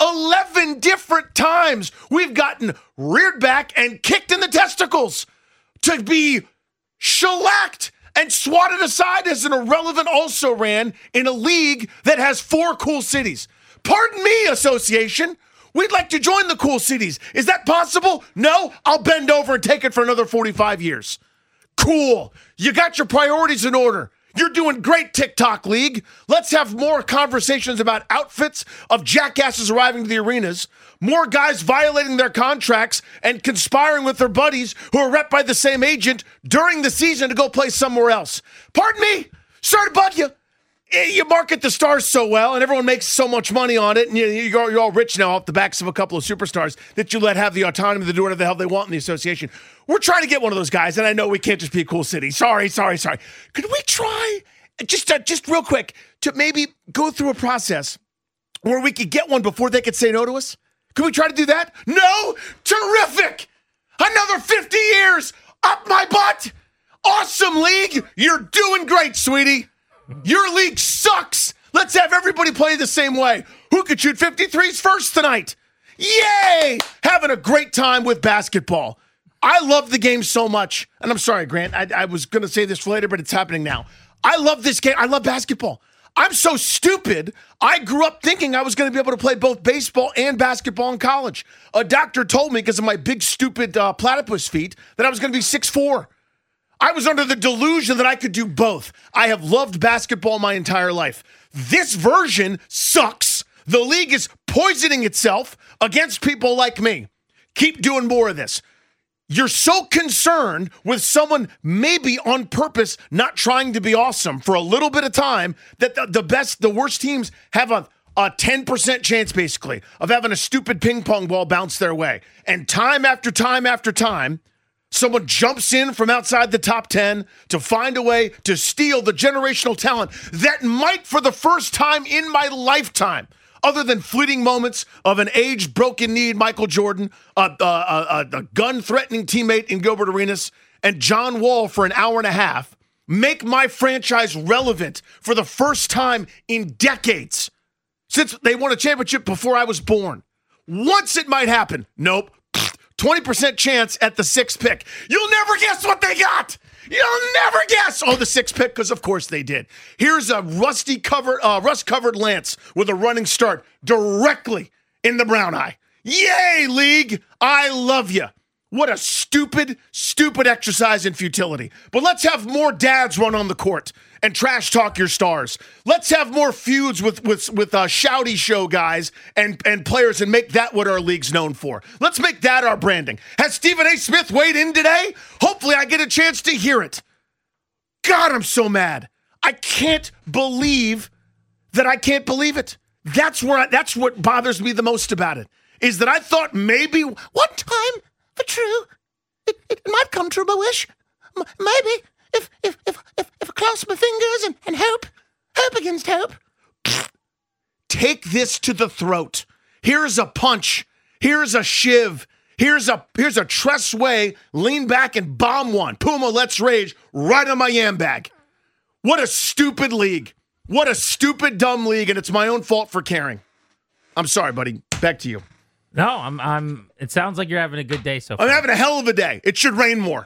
[SPEAKER 9] 11 different times we've gotten reared back and kicked in the testicles to be shellacked and swatted aside as an irrelevant also-ran in a league that has 4 cool cities. Pardon me, association. We'd like to join the cool cities. Is that possible? No? I'll bend over and take it for another 45 years. Cool. You got your priorities in order. You're doing great, TikTok League. Let's have more conversations about outfits of jackasses arriving to the arenas, more guys violating their contracts and conspiring with their buddies who are rep by the same agent during the season to go play somewhere else. Pardon me? Sorry to bug you. You market the stars so well, and everyone makes so much money on it, and you're all rich now off the backs of a couple of superstars that you let have the autonomy to do whatever the hell they want in the association. We're trying to get one of those guys, and I know we can't just be a cool city. Sorry. Could we try, just real quick, to maybe go through a process where we could get one before they could say no to us? Could we try to do that? No? Terrific! Another 50 years up my butt! Awesome league! You're doing great, sweetie! Your league sucks. Let's have everybody play the same way. Who could shoot 53s first tonight? Yay! Having a great time with basketball. I love the game so much. And I'm sorry, Grant. I was going to say this later, but it's happening now. I love this game. I love basketball. I'm so stupid. I grew up thinking I was going to be able to play both baseball and basketball in college. A doctor told me because of my big, stupid platypus feet that I was going to be 6'4". I was under the delusion that I could do both. I have loved basketball my entire life. This version sucks. The league is poisoning itself against people like me. Keep doing more of this. You're so concerned with someone maybe on purpose not trying to be awesome for a little bit of time that the worst teams have a 10% chance, basically, of having a stupid ping pong ball bounce their way. And time after time after time, someone jumps in from outside the top 10 to find a way to steal the generational talent that might, for the first time in my lifetime, other than fleeting moments of an aged, broken-kneed Michael Jordan, a gun-threatening teammate in Gilbert Arenas, and John Wall for an hour and a half, make my franchise relevant for the first time in decades since they won a championship before I was born. Once it might happen. Nope. 20% chance at the 6th pick. You'll never guess what they got. You'll never guess. Oh, the 6th pick, because of course they did. Here's a rust-covered Lance with a running start directly in the brown eye. Yay, league. I love you. What a stupid, stupid exercise in futility. But let's have more dads run on the court and trash talk your stars. Let's have more feuds with shouty show guys and players and make that what our league's known for. Let's make that our branding. Has Stephen A. Smith weighed in today? Hopefully I get a chance to hear it. God, I'm so mad. I can't believe that I can't believe it. That's what bothers me the most about it, is that I thought maybe one time, for true, it might come true, my wish. Maybe. If I cross my fingers and hope against hope. Take this to the throat. Here's a punch. Here's a shiv.
[SPEAKER 11] Here's a Tress Way, lean back and bomb one. Puma, let's rage, right on my yam bag. What a stupid league. What a stupid, dumb league, and it's my own fault for caring. I'm sorry, buddy. Back to you.
[SPEAKER 12] No, I'm it sounds like you're having a good day so far.
[SPEAKER 11] I'm having a hell of a day. It should rain more.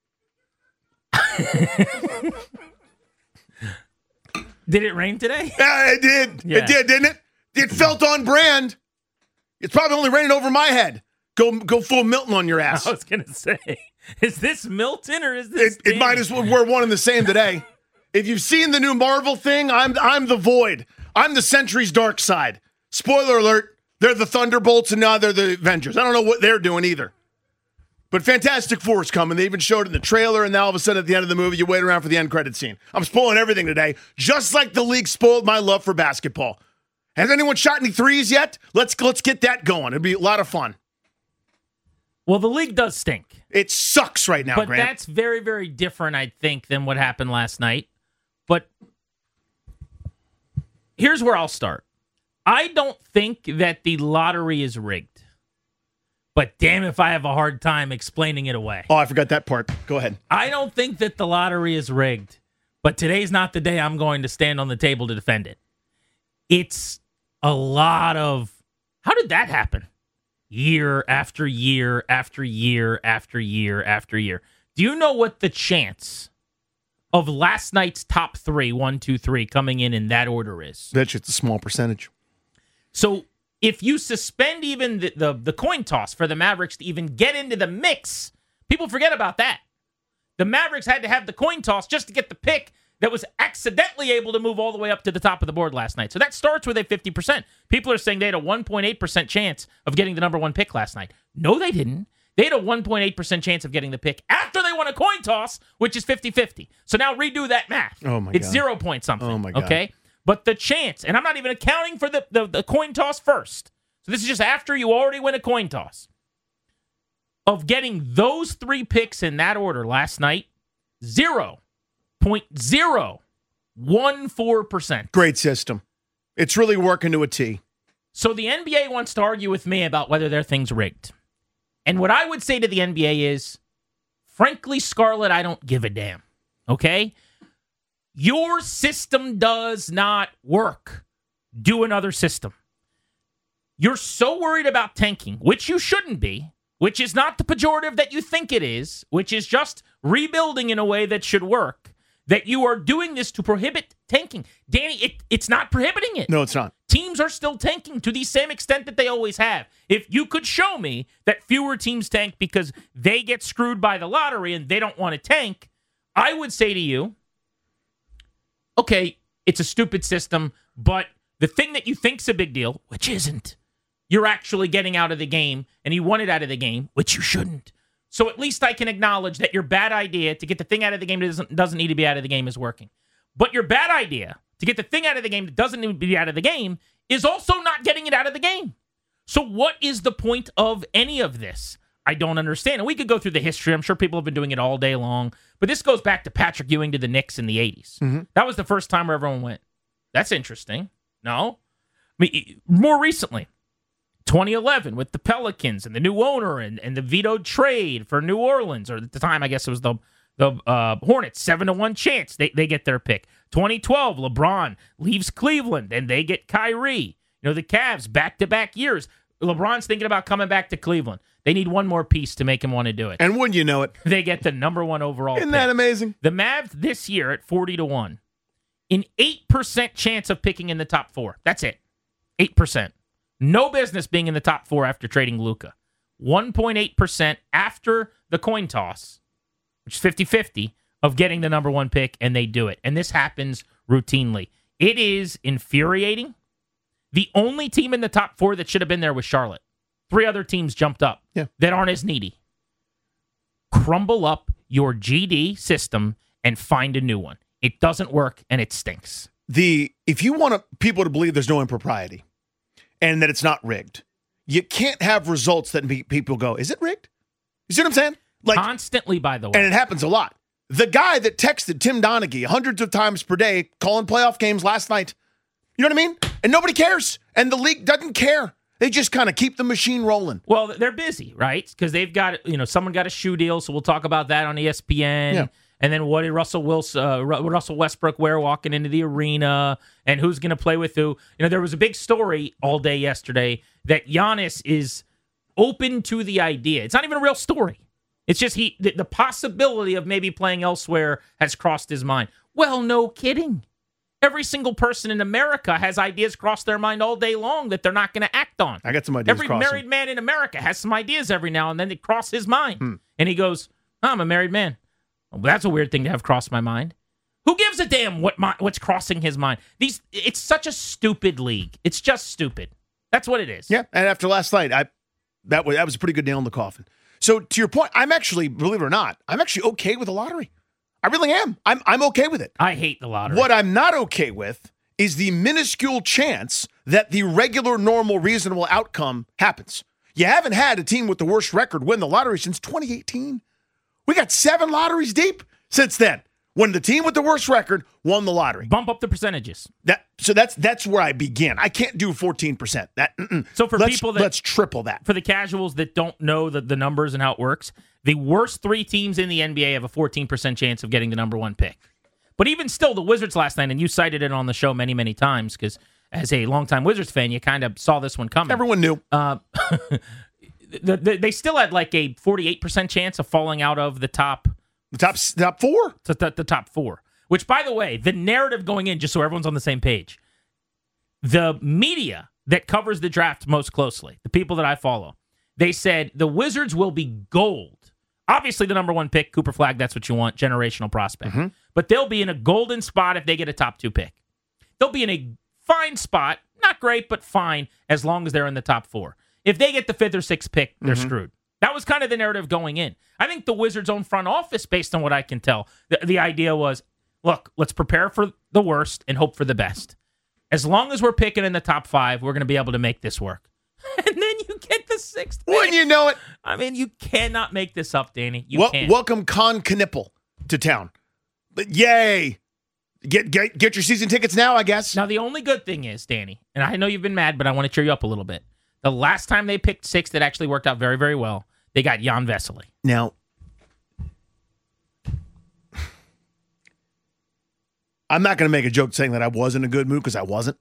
[SPEAKER 12] Did it rain today?
[SPEAKER 11] Yeah, it did. Yeah. It did, didn't it? It felt on brand. It's probably only raining over my head. Go full Milton on your ass.
[SPEAKER 12] I was going to say, is this Milton or is this
[SPEAKER 11] It might as well. We're one and the same today. If you've seen the new Marvel thing, I'm the Void. I'm the Sentry's dark side. Spoiler alert, they're the Thunderbolts and now they're the Avengers. I don't know what they're doing either. But Fantastic Four's coming. They even showed it in the trailer, and now all of a sudden at the end of the movie, you wait around for the end credit scene. I'm spoiling everything today, just like the league spoiled my love for basketball. Has anyone shot any threes yet? Let's get that going. It'll be a lot of fun.
[SPEAKER 12] Well, the league does stink.
[SPEAKER 11] It sucks right now,
[SPEAKER 12] but
[SPEAKER 11] Grant.
[SPEAKER 12] That's very, very different, I think, than what happened last night. But here's where I'll start. I don't think that the lottery is rigged. But damn if I have a hard time explaining it away.
[SPEAKER 11] Oh, I forgot that part. Go ahead.
[SPEAKER 12] I don't think that the lottery is rigged. But today's not the day I'm going to stand on the table to defend it. It's a lot of, how did that happen? Year after year after year after year after year. Do you know what the chance of last night's top 3, 1, 2, 3, coming in that order is?
[SPEAKER 11] Bet you it's a small percentage.
[SPEAKER 12] So if you suspend even the coin toss for the Mavericks to even get into the mix, people forget about that. The Mavericks had to have the coin toss just to get the pick that was accidentally able to move all the way up to the top of the board last night. So that starts with a 50%. People are saying they had a 1.8% chance of getting the number 1 pick last night. No, they didn't. They had a 1.8% chance of getting the pick after they won a coin toss, which is 50-50. So now redo that math.
[SPEAKER 11] Oh, my
[SPEAKER 12] It's
[SPEAKER 11] God.
[SPEAKER 12] 0 point something.
[SPEAKER 11] Oh, my God.
[SPEAKER 12] Okay? But the chance, and I'm not even accounting for the coin toss first. So this is just after you already win a coin toss. Of getting those 3 picks in that order last night, 0.014%.
[SPEAKER 11] Great system. It's really working to a T.
[SPEAKER 12] So the NBA wants to argue with me about whether their thing's rigged. And what I would say to the NBA is, frankly, Scarlett, I don't give a damn. Okay? Your system does not work. Do another system. You're so worried about tanking, which you shouldn't be, which is not the pejorative that you think it is, which is just rebuilding in a way that should work, that you are doing this to prohibit tanking. Danny, it's not prohibiting it.
[SPEAKER 11] No, it's not.
[SPEAKER 12] Teams are still tanking to the same extent that they always have. If you could show me that fewer teams tank because they get screwed by the lottery and they don't want to tank, I would say to you, okay, it's a stupid system, but the thing that you think's a big deal, which isn't, you're actually getting out of the game, and you want it out of the game, which you shouldn't. So at least I can acknowledge that your bad idea to get the thing out of the game that doesn't need to be out of the game is working. But your bad idea to get the thing out of the game that doesn't need to be out of the game is also not getting it out of the game. So what is the point of any of this? I don't understand. And we could go through the history. I'm sure people have been doing it all day long. But this goes back to Patrick Ewing to the Knicks in the 80s. Mm-hmm. That was the first time where everyone went, that's interesting. No? I mean, more recently, 2011 with the Pelicans and the new owner and the vetoed trade for New Orleans, or at the time, I guess it was the Hornets, 7-1 chance they get their pick. 2012, LeBron leaves Cleveland and they get Kyrie. You know, the Cavs, back-to-back years. LeBron's thinking about coming back to Cleveland. They need one more piece to make him want to do it.
[SPEAKER 11] And wouldn't you know it?
[SPEAKER 12] They get the number 1 overall
[SPEAKER 11] Isn't
[SPEAKER 12] pick.
[SPEAKER 11] that amazing?
[SPEAKER 12] The Mavs this year at 40-1. An 8% chance of picking in the top 4. That's it. 8%. No business being in the top 4 after trading Luka. 1.8% after the coin toss, which is 50-50, of getting the number 1 pick, and they do it. And this happens routinely. It is infuriating. The only team in the top 4 that should have been there was Charlotte. 3 other teams jumped up that aren't as needy. Crumble up your GD system and find a new one. It doesn't work, and it stinks.
[SPEAKER 11] If you want people to believe there's no impropriety and that it's not rigged, you can't have results that make people go, is it rigged? You see what I'm saying? Like,
[SPEAKER 12] constantly, by the way.
[SPEAKER 11] And it happens a lot. The guy that texted Tim Donaghy hundreds of times per day calling playoff games last night, you know what I mean? And nobody cares. And the league doesn't care. They just kind of keep the machine rolling.
[SPEAKER 12] Well, they're busy, right? Because they've got, someone got a shoe deal, so we'll talk about that on ESPN.
[SPEAKER 11] Yeah.
[SPEAKER 12] And then what did Russell Westbrook wear walking into the arena, and who's going to play with who? There was a big story all day yesterday that Giannis is open to the idea. It's not even a real story. It's just the possibility of maybe playing elsewhere has crossed his mind. Well, no kidding. Every single person in America has ideas cross their mind all day long that they're not going to act on.
[SPEAKER 11] I got some ideas.
[SPEAKER 12] Every married man in America has some ideas every now and then that cross his mind. And he goes, I'm a married man. Well, that's a weird thing to have cross my mind. Who gives a damn what's crossing his mind? It's such a stupid league. It's just stupid. That's what it is.
[SPEAKER 11] Yeah, and after last night, that was a pretty good nail in the coffin. So to your point, I'm actually, believe it or not, I'm actually okay with the lottery. I really am. I'm okay with it.
[SPEAKER 12] I hate the lottery.
[SPEAKER 11] What I'm not okay with is the minuscule chance that the regular, normal, reasonable outcome happens. You haven't had a team with the worst record win the lottery since 2018. We got 7 lotteries deep since then, when the team with the worst record won the lottery.
[SPEAKER 12] Bump up the percentages.
[SPEAKER 11] So that's where I begin. I can't do 14%.
[SPEAKER 12] So let's
[SPEAKER 11] triple that.
[SPEAKER 12] For the casuals that don't know the numbers and how it works, the worst 3 teams in the NBA have a 14% chance of getting the number 1 pick. But even still, the Wizards last night, and you cited it on the show many, many times, because as a longtime Wizards fan, you kind of saw this one coming.
[SPEAKER 11] Everyone knew.
[SPEAKER 12] They still had like a 48% chance of falling out of the top
[SPEAKER 11] 4?
[SPEAKER 12] The top 4. Which, by the way, the narrative going in, just so everyone's on the same page, the media that covers the draft most closely, the people that I follow, they said the Wizards will be gold. Obviously, the number 1 pick, Cooper Flagg, that's what you want, generational prospect.
[SPEAKER 11] Mm-hmm.
[SPEAKER 12] But they'll be in a golden spot if they get a top 2 pick. They'll be in a fine spot, not great, but fine, as long as they're in the top 4. If they get the 5th or 6th pick, they're screwed. That was kind of the narrative going in. I think the Wizards' own front office, based on what I can tell, the idea was, look, let's prepare for the worst and hope for the best. As long as we're picking in the top 5, we're going to be able to make this work. And then you get the 6th pick.
[SPEAKER 11] Wouldn't you know it?
[SPEAKER 12] I mean, you cannot make this up, Danny. You can't.
[SPEAKER 11] Welcome Con Knipple to town. But yay. Get your season tickets now, I guess.
[SPEAKER 12] Now, the only good thing is, Danny, and I know you've been mad, but I want to cheer you up a little bit. The last time they picked 6th, it actually worked out very, very well. They got Jan Vesely.
[SPEAKER 11] Now, I'm not going to make a joke saying that I was in a good mood, because I wasn't.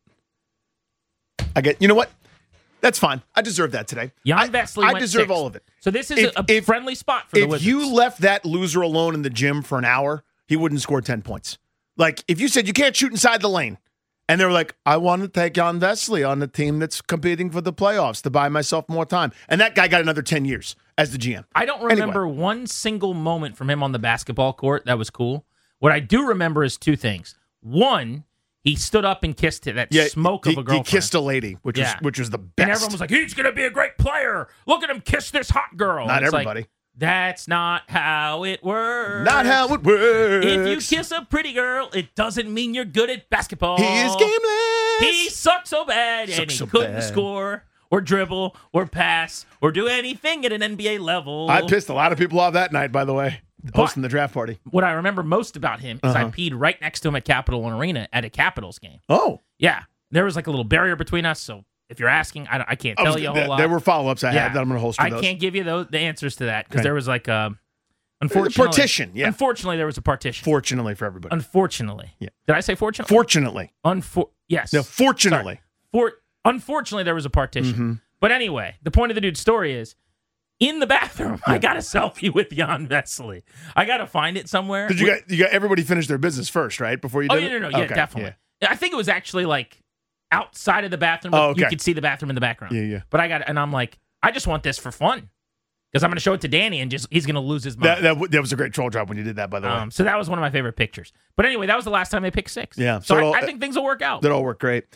[SPEAKER 11] You know what? That's fine. I deserve that today.
[SPEAKER 12] Jan Vesely
[SPEAKER 11] I
[SPEAKER 12] went
[SPEAKER 11] deserve
[SPEAKER 12] 6th.
[SPEAKER 11] all of it.
[SPEAKER 12] So this is a friendly spot for the Wizards.
[SPEAKER 11] If you left that loser alone in the gym for an hour, he wouldn't score 10 points. Like, if you said you can't shoot inside the lane, and they were like, I want to take Jan Vesely on the team that's competing for the playoffs to buy myself more time. And that guy got another 10 years as the GM.
[SPEAKER 12] I don't remember one single moment from him on the basketball court that was cool. What I do remember is 2 things. One, he stood up and kissed that smoke of a girlfriend.
[SPEAKER 11] He kissed a lady, which was the best.
[SPEAKER 12] And everyone was like, he's going to be a great player. Look at him kiss this hot girl.
[SPEAKER 11] Not everybody.
[SPEAKER 12] Like, that's not how it works.
[SPEAKER 11] Not how it works.
[SPEAKER 12] If you kiss a pretty girl, it doesn't mean you're good at basketball.
[SPEAKER 11] He is gameless.
[SPEAKER 12] He sucks so bad, and he couldn't score or dribble or pass or do anything at an NBA level.
[SPEAKER 11] I pissed a lot of people off that night, by the way, hosting the draft party.
[SPEAKER 12] What I remember most about him is I peed right next to him at Capital One Arena at a Capitals game.
[SPEAKER 11] Oh.
[SPEAKER 12] Yeah. There was like a little barrier between us, so if you're asking, I can't tell you a whole lot.
[SPEAKER 11] There were follow-ups I had that I'm going to holster those.
[SPEAKER 12] I can't give you the answers to that because there was like
[SPEAKER 11] unfortunately, partition. Yeah.
[SPEAKER 12] Unfortunately, there was a partition.
[SPEAKER 11] Fortunately for everybody.
[SPEAKER 12] Unfortunately.
[SPEAKER 11] Yeah.
[SPEAKER 12] Did I say fortunately?
[SPEAKER 11] Fortunately.
[SPEAKER 12] Yes.
[SPEAKER 11] No, fortunately.
[SPEAKER 12] Unfortunately, there was a partition.
[SPEAKER 11] Mm-hmm.
[SPEAKER 12] But anyway, the point of the dude's story is, in the bathroom, I got a selfie with Jan Vesely. I got to find it somewhere.
[SPEAKER 11] Did you got everybody finish their business first, right? Before you did it?
[SPEAKER 12] No. Yeah,
[SPEAKER 11] okay.
[SPEAKER 12] definitely. Yeah. I think it was actually like outside of the bathroom. You could see the bathroom in the background.
[SPEAKER 11] Yeah.
[SPEAKER 12] But I'm like, I just want this for fun. Because I'm going to show it to Danny and he's going to lose his mind.
[SPEAKER 11] That was a great troll job when you did that, by the way.
[SPEAKER 12] So that was one of my favorite pictures. But anyway, that was the last time they picked 6.
[SPEAKER 11] Yeah.
[SPEAKER 12] So I think things will work out.
[SPEAKER 11] That all worked great.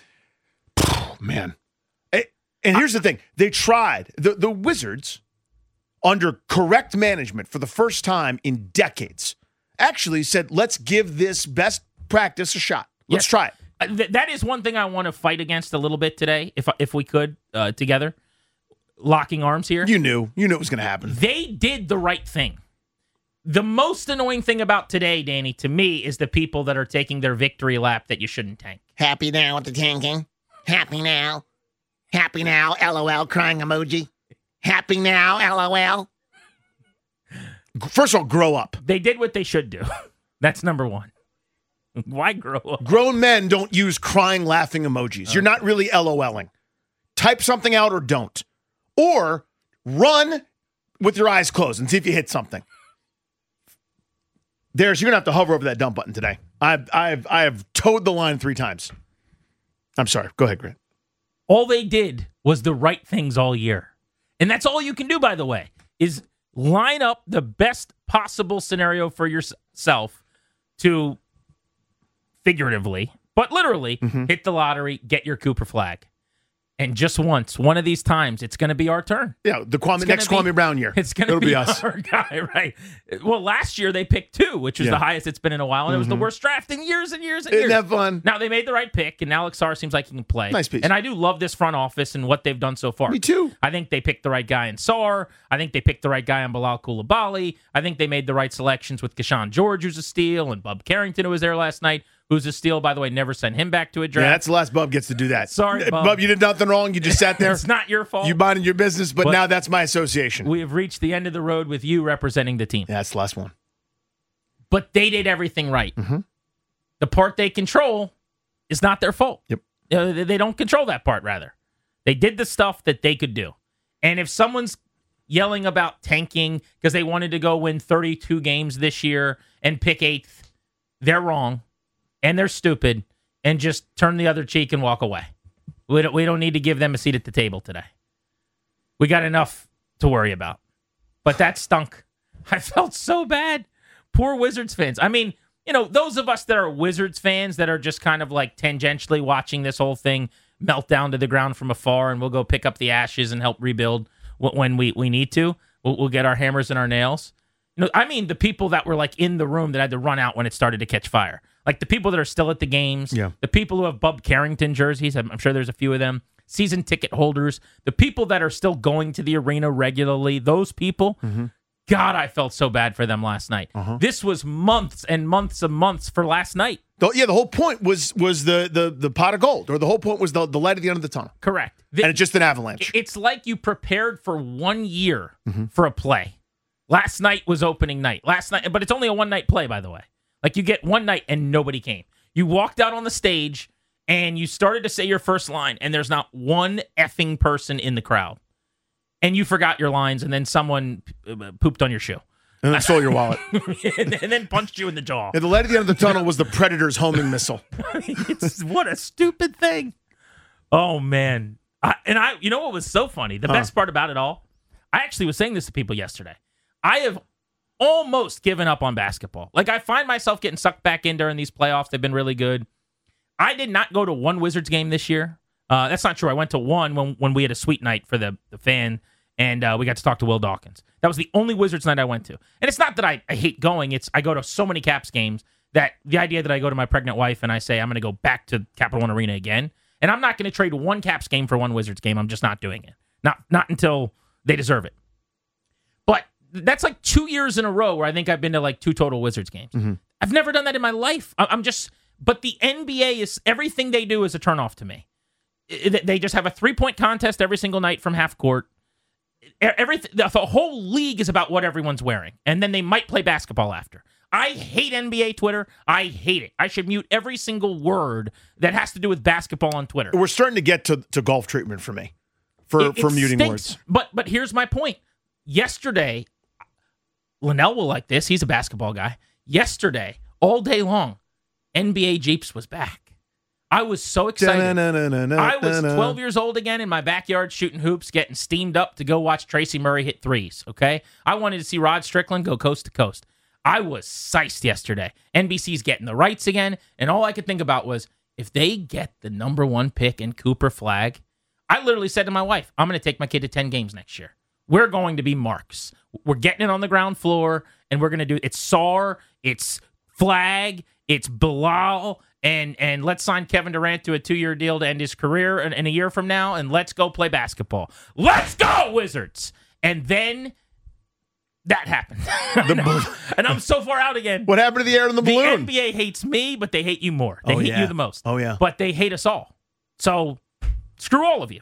[SPEAKER 11] Oh, man. And here's the thing. They tried. The Wizards, under correct management for the first time in decades, actually said, let's give this best practice a shot. Let's try it.
[SPEAKER 12] That is one thing I want to fight against a little bit today, if we could, together. Locking arms here.
[SPEAKER 11] You knew it was going to happen.
[SPEAKER 12] They did the right thing. The most annoying thing about today, Danny, to me, is the people that are taking their victory lap that you shouldn't tank.
[SPEAKER 13] Happy now with the tanking? Happy now? Happy now, LOL, crying emoji. Happy now, LOL.
[SPEAKER 11] First of all, grow up.
[SPEAKER 12] They did what they should do. That's number one. Why grow up?
[SPEAKER 11] Grown men don't use crying, laughing emojis. You're not really LOLing. Type something out or don't. Or run with your eyes closed and see if you hit something. You're going to have to hover over that dump button today. I have towed the line 3 times. I'm sorry. Go ahead, Grant.
[SPEAKER 12] All they did was the right things all year. And that's all you can do, by the way, is line up the best possible scenario for yourself to figuratively, but literally, hit the lottery, get your Cooper flag. And just once, one of these times, it's going to be our turn.
[SPEAKER 11] Yeah, next Kwame Brown year.
[SPEAKER 12] It's going to be us. Our guy, right? Well, last year they picked 2, which is the highest it's been in a while, and it was the worst draft in years and years and years.
[SPEAKER 11] Isn't that fun?
[SPEAKER 12] Now, they made the right pick, and Alex Sarr seems like he can play.
[SPEAKER 11] Nice piece.
[SPEAKER 12] And I do love this front office and what they've done so far.
[SPEAKER 11] Me too.
[SPEAKER 12] I think they picked the right guy in Sarr. I think they picked the right guy in Bilal Coulibaly. I think they made the right selections with Keshawn George, who's a steal, and Bub Carrington, who was there last night, who's a steal. By the way, never send him back to a draft.
[SPEAKER 11] Yeah, that's the last Bub gets to do that.
[SPEAKER 12] Sorry, Bub.
[SPEAKER 11] Bub, you did nothing wrong. You just sat there.
[SPEAKER 12] It's not your fault.
[SPEAKER 11] You minded your business, but now that's my association.
[SPEAKER 12] We have reached the end of the road with you representing the team.
[SPEAKER 11] Yeah, that's the last one.
[SPEAKER 12] But they did everything right. The part they control is not their fault.
[SPEAKER 11] Yep.
[SPEAKER 12] They don't control that part, rather. They did the stuff that they could do. And if someone's yelling about tanking because they wanted to go win 32 games this year and pick 8th, they're wrong. And they're stupid, and just turn the other cheek and walk away. We don't need to give them a seat at the table today. We got enough to worry about. But that stunk. I felt so bad. Poor Wizards fans. I mean, those of us that are Wizards fans that are just kind of like tangentially watching this whole thing melt down to the ground from afar, and we'll go pick up the ashes and help rebuild when we need to. We'll get our hammers and our nails. I mean the people that were like in the room that had to run out when it started to catch fire. Like the people that are still at the games, the people who have Bub Carrington jerseys, I'm sure there's a few of them, season ticket holders, the people that are still going to the arena regularly, those people, God, I felt so bad for them last night. This was months and months and months for last night.
[SPEAKER 11] The whole point was the pot of gold, or the whole point was the light at the end of the tunnel.
[SPEAKER 12] Correct.
[SPEAKER 11] And it's just an avalanche.
[SPEAKER 12] It's like you prepared for 1 year for a play. Last night was opening night. But it's only a one-night play, by the way. Like, you get one night and nobody came. You walked out on the stage and you started to say your first line, and there's not one effing person in the crowd. And you forgot your lines, and then someone pooped on your shoe.
[SPEAKER 11] And then stole your wallet.
[SPEAKER 12] and then punched you in the jaw.
[SPEAKER 11] And the light at the end of the tunnel was the Predator's homing missile.
[SPEAKER 12] What a stupid thing. Oh, man. You know what was so funny? The best part about it all? I actually was saying this to people yesterday. I have almost given up on basketball. Like, I find myself getting sucked back in during these playoffs. They've been really good. I did not go to one Wizards game this year. That's not true. I went to one when we had a sweet night for the fan, and we got to talk to Will Dawkins. That was the only Wizards night I went to. And it's not that I hate going. I go to so many Caps games that the idea that I go to my pregnant wife and I say, I'm going to go back to Capital One Arena again, and I'm not going to trade one Caps game for one Wizards game. I'm just not doing it. Not until they deserve it. But that's like 2 years in a row where I think I've been to like 2 total Wizards games. I've never done that in my life. But the NBA is, everything they do is a turnoff to me. They just have a 3-point contest every single night from half court. The whole league is about what everyone's wearing. And then they might play basketball after. I hate NBA Twitter. I hate it. I should mute every single word that has to do with basketball on Twitter.
[SPEAKER 11] We're starting to get to golf treatment for me for muting
[SPEAKER 12] stinks.
[SPEAKER 11] words.
[SPEAKER 12] But here's my point. Yesterday, Linnell will like this. He's a basketball guy. Yesterday, all day long, NBA Jeeps was back. I was so excited. I was 12 years old again in my backyard shooting hoops, getting steamed up to go watch Tracy Murray hit threes, okay? I wanted to see Rod Strickland go coast to coast. I was psyched yesterday. NBC's getting the rights again, and all I could think about was, if they get the number 1 pick in Cooper Flag, I literally said to my wife, I'm going to take my kid to 10 games next year. We're going to be marks. We're getting it on the ground floor, and we're going to do it's Sarr, it's Flag, it's Bilal, and let's sign Kevin Durant to a 2-year deal to end his career in a year from now, and let's go play basketball. Let's go, Wizards! And then that happened. And I'm so far out again.
[SPEAKER 11] What happened to the air in the balloon?
[SPEAKER 12] The NBA hates me, but they hate you more. They hate you the most.
[SPEAKER 11] Oh, yeah.
[SPEAKER 12] But they hate us all. So screw all of you.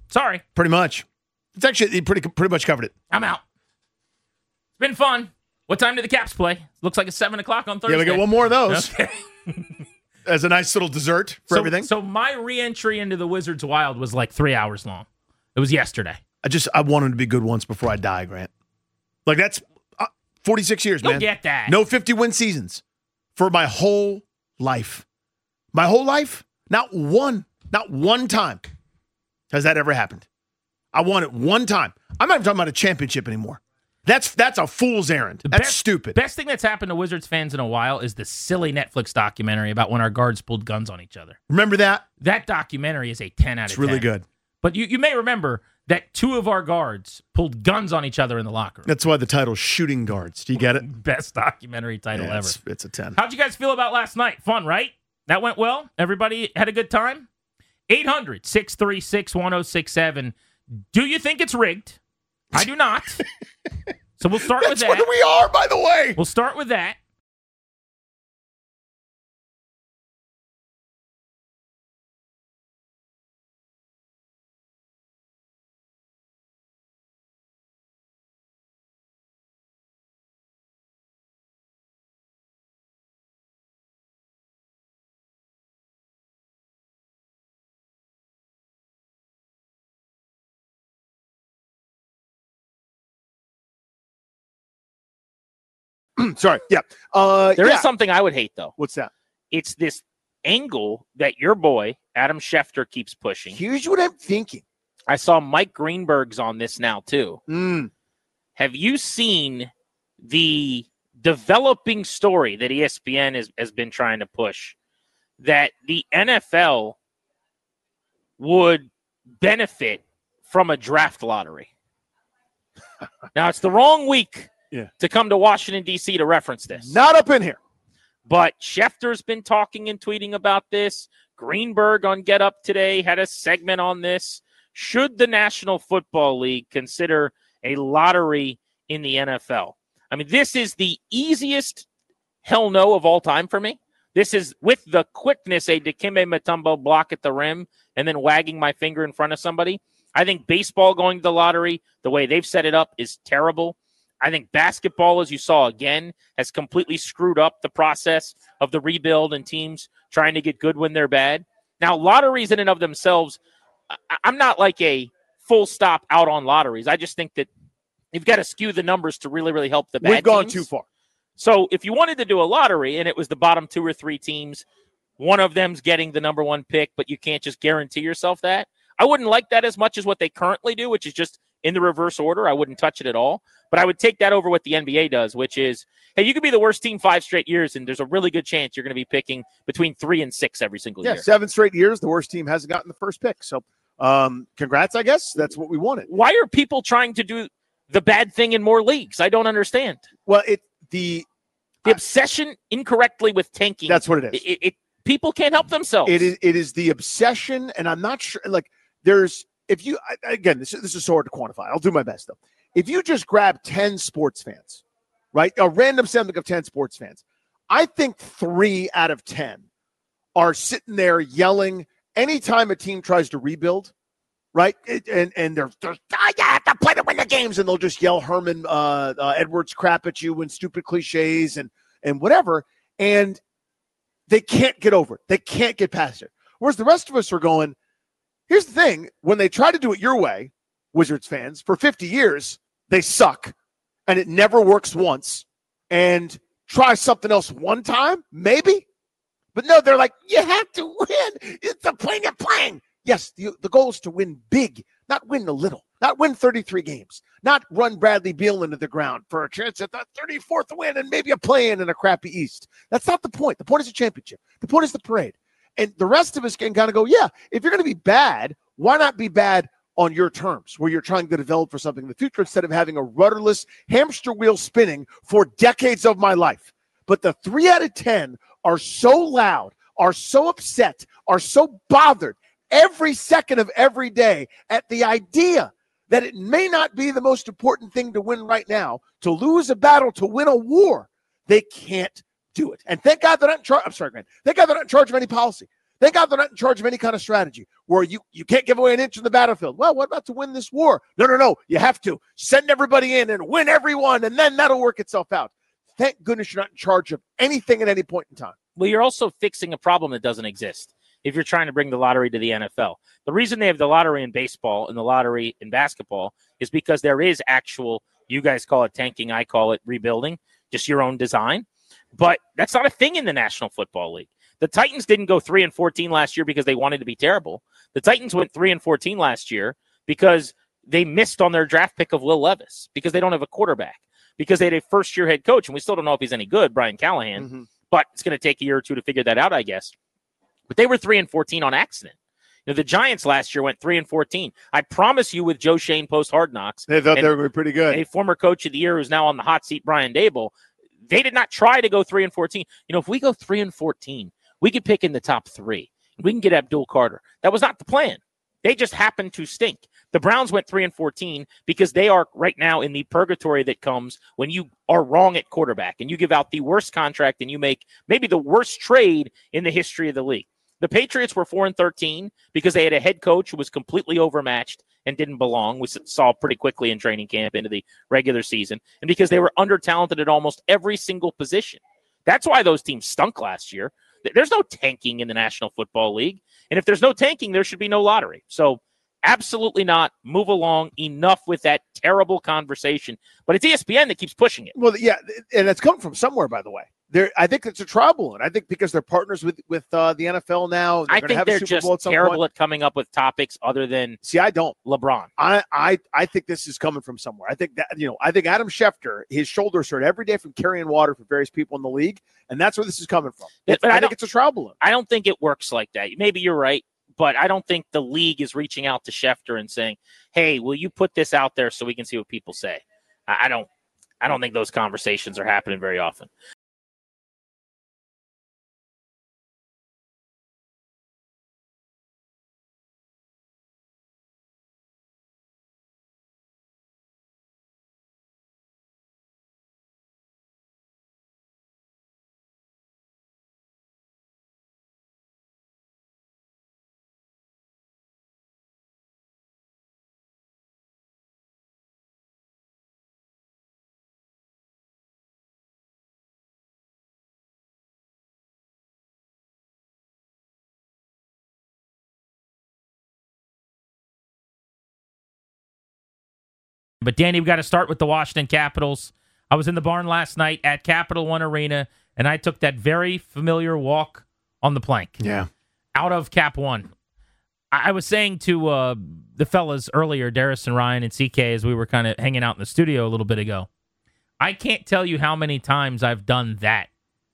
[SPEAKER 12] Sorry.
[SPEAKER 11] Pretty much. It's actually pretty much covered it.
[SPEAKER 12] I'm out. It's been fun. What time do the Caps play? Looks like it's 7 o'clock on Thursday.
[SPEAKER 11] Yeah, we got one more of those.
[SPEAKER 12] Okay.
[SPEAKER 11] As a nice little dessert for everything.
[SPEAKER 12] So my re-entry into the Wizards Wild was like 3 hours long. It was yesterday.
[SPEAKER 11] I want them to be good once before I die, Grant. Like, that's 46 years, man.
[SPEAKER 12] You'll get that.
[SPEAKER 11] No 50-win seasons for my whole life. My whole life, not one time has that ever happened. I won it one time. I'm not even talking about a championship anymore. That's a fool's errand. That's stupid.
[SPEAKER 12] Best thing that's happened to Wizards fans in a while is the silly Netflix documentary about when our guards pulled guns on each other.
[SPEAKER 11] Remember that?
[SPEAKER 12] That documentary is a 10 out of 10.
[SPEAKER 11] It's really good.
[SPEAKER 12] But you may remember that 2 of our guards pulled guns on each other in the locker room.
[SPEAKER 11] That's why the title's Shooting Guards. Do you get it?
[SPEAKER 12] Best documentary title ever.
[SPEAKER 11] It's a 10.
[SPEAKER 12] How'd you guys feel about last night? Fun, right? That went well? Everybody had a good time? 800-636-1067. Do you think it's rigged? I do not. So we'll start with that.
[SPEAKER 11] That's what we are, by the way.
[SPEAKER 12] We'll start with that.
[SPEAKER 9] Sorry. Yeah.
[SPEAKER 7] There is something I would hate, though.
[SPEAKER 9] What's that?
[SPEAKER 7] It's this angle that your boy, Adam Schefter, keeps pushing.
[SPEAKER 9] Here's what I'm thinking.
[SPEAKER 7] I saw Mike Greenberg's on this now, too.
[SPEAKER 9] Mm.
[SPEAKER 7] Have you seen the developing story that ESPN has been trying to push, that the NFL would benefit from a draft lottery? Now, it's the wrong week to come to Washington, D.C. to reference this.
[SPEAKER 9] Not up in here.
[SPEAKER 7] But Schefter's been talking and tweeting about this. Greenberg on Get Up today had a segment on this. Should the National Football League consider a lottery in the NFL? I mean, this is the easiest hell no of all time for me. This is with the quickness a Dikembe Mutombo block at the rim and then wagging my finger in front of somebody. I think baseball going to the lottery, the way they've set it up, is terrible. I think basketball, as you saw again, has completely screwed up the process of the rebuild and teams trying to get good when they're bad. Now, lotteries in and of themselves, I'm not like a full stop out on lotteries. I just think that you've got to skew the numbers to really, really help the bad
[SPEAKER 9] We've gone
[SPEAKER 7] teams.
[SPEAKER 9] too far.
[SPEAKER 7] So if you wanted to do a lottery and it was the bottom 2 or 3 teams, one of them's getting the number 1 pick, but you can't just guarantee yourself that. I wouldn't like that as much as what they currently do, which is just in the reverse order. I wouldn't touch it at all. But I would take that over what the NBA does, which is, hey, you could be the worst team 5 straight years, and there's a really good chance you're going to be picking between 3 and 6 every single year.
[SPEAKER 9] 7 straight years, the worst team hasn't gotten the first pick. So congrats, I guess. That's what we wanted.
[SPEAKER 7] Why are people trying to do the bad thing in more leagues? I don't understand.
[SPEAKER 9] Well, the
[SPEAKER 7] obsession incorrectly with tanking.
[SPEAKER 9] That's what it is.
[SPEAKER 7] People can't help themselves.
[SPEAKER 9] It is the obsession, and I'm not sure. Like, there's again, this is so hard to quantify. I'll do my best though. If you just grab 10 sports fans, right, a random sampling of 10 sports fans, I think 3 out of 10 are sitting there yelling anytime a team tries to rebuild, right? And they're you have to play to win the games, and they'll just yell Herman Edwards crap at you and stupid cliches and whatever, and they can't get over it. They can't get past it. Whereas the rest of us are going, here's the thing, when they try to do it your way, Wizards fans, for 50 years, they suck, and it never works once. And try something else one time, maybe. But no, they're like, you have to win. It's the point you're playing. Yes, the goal is to win big, not win a little, not win 33 games, not run Bradley Beal into the ground for a chance at the 34th win and maybe a play-in a crappy East. That's not the point. The point is a championship. The point is the parade. And the rest of us can kind of go, yeah, if you're going to be bad, why not be bad on your terms where you're trying to develop for something in the future instead of having a rudderless hamster wheel spinning for decades of my life? But the 3 out of 10 are so loud, are so upset, are so bothered every second of every day at the idea that it may not be the most important thing to win right now, to lose a battle, to win a war. They can't do it. And thank God they're not in charge. I'm sorry, Grant. Thank God they're not in charge of any policy. Thank God they're not in charge of any kind of strategy where you can't give away an inch in the battlefield. Well, what about to win this war? No. You have to send everybody in and win everyone, and then that'll work itself out. Thank goodness you're not in charge of anything at any point in time.
[SPEAKER 7] Well, you're also fixing a problem that doesn't exist if you're trying to bring the lottery to the NFL. The reason they have the lottery in baseball and the lottery in basketball is because there is actual, you guys call it tanking, I call it rebuilding, just your own design. But that's not a thing in the National Football League. The Titans didn't go 3-14 last year because they wanted to be terrible. The Titans went 3-14 last year because they missed on their draft pick of Will Levis, because they don't have a quarterback, because they had a first-year head coach, and we still don't know if he's any good, Brian Callahan, but it's going to take a year or two to figure that out, I guess. But they were 3-14 on accident. The Giants last year went 3-14. I promise you, with Joe Shane post Hard Knocks,
[SPEAKER 9] they thought they were going to be pretty good.
[SPEAKER 7] A former coach of the year who's now on the hot seat, Brian Dable, they did not try to go 3-14. If we go 3-14, we could pick in the top 3. We can get Abdul Carter. That was not the plan. They just happened to stink. The Browns went 3-14 because they are right now in the purgatory that comes when you are wrong at quarterback and you give out the worst contract and you make maybe the worst trade in the history of the league. The Patriots were 4-13 because they had a head coach who was completely overmatched and didn't belong. We saw pretty quickly in training camp into the regular season, and because they were under-talented at almost every single position. That's why those teams stunk last year. There's no tanking in the National Football League, and if there's no tanking, there should be no lottery. So absolutely not. Move along. Enough with that terrible conversation. But it's ESPN that keeps pushing it.
[SPEAKER 9] Well, yeah, and it's come from somewhere, by the way. I think it's a trouble, and I think because they're partners with the NFL now,
[SPEAKER 7] I think they're just terrible at coming up with topics other than.
[SPEAKER 9] See, I don't.
[SPEAKER 7] LeBron.
[SPEAKER 9] I think this is coming from somewhere. I think that I think Adam Schefter, his shoulders hurt every day from carrying water for various people in the league, and that's where this is coming from.
[SPEAKER 7] But
[SPEAKER 9] I think it's a trial balloon.
[SPEAKER 7] I don't think it works like that. Maybe you're right, but I don't think the league is reaching out to Schefter and saying, "Hey, will you put this out there so we can see what people say?" I don't think those conversations are happening very often.
[SPEAKER 12] But, Danny, we've got to start with the Washington Capitals. I was in the barn last night at Capital One Arena, and I took that very familiar walk on the plank.
[SPEAKER 11] Yeah.
[SPEAKER 12] Out of Cap One. I was saying to the fellas earlier, Darius and Ryan and CK, as we were kind of hanging out in the studio a little bit ago, I can't tell you how many times I've done that.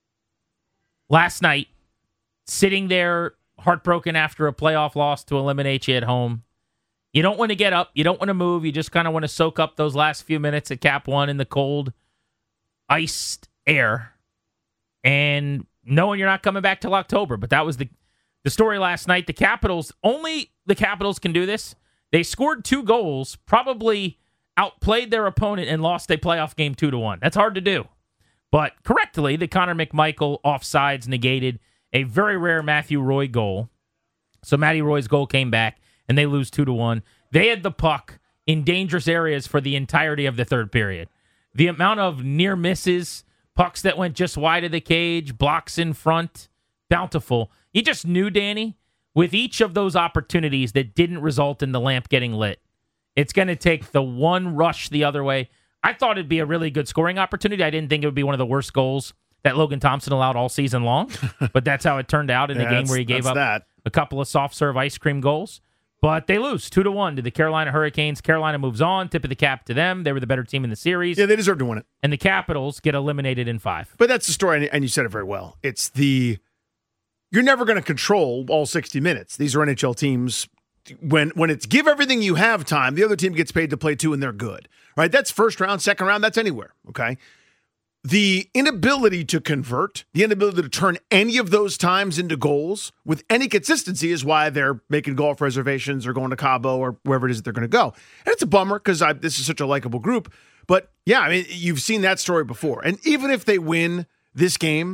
[SPEAKER 12] Last night, sitting there heartbroken after a playoff loss to eliminate you at home. You don't want to get up. You don't want to move. You just kind of want to soak up those last few minutes at Cap One in the cold, iced air, and knowing you're not coming back till October. But that was the story last night. The Capitals, only the Capitals can do this. They scored 2 goals, probably outplayed their opponent, and lost a playoff game 2-1. That's hard to do. But correctly, the Connor McMichael offsides negated a very rare Matthew Roy goal. So Matty Roy's goal came back, and they lose 2-1. They had the puck in dangerous areas for the entirety of the third period. The amount of near misses, pucks that went just wide of the cage, blocks in front, bountiful. You just knew, Danny, with each of those opportunities that didn't result in the lamp getting lit, it's going to take the one rush the other way. I thought it'd be a really good scoring opportunity. I didn't think it would be one of the worst goals that Logan Thompson allowed all season long, but that's how it turned out in the game where he gave up a couple of soft serve ice cream goals. But they lose 2-1 to the Carolina Hurricanes. Carolina moves on. Tip of the cap to them. They were the better team in the series.
[SPEAKER 11] Yeah, they deserve to win it.
[SPEAKER 12] And the Capitals get eliminated in 5.
[SPEAKER 11] But that's the story, and you said it very well. It's you're never going to control all 60 minutes. These are NHL teams. When it's give everything you have time, the other team gets paid to play 2, and they're good. Right? That's first round, second round. That's anywhere. Okay. The inability to convert, the inability to turn any of those times into goals with any consistency is why they're making golf reservations or going to Cabo or wherever it is that they're going to go. And it's a bummer because this is such a likable group. But, yeah, I mean, you've seen that story before. And even if they win this game,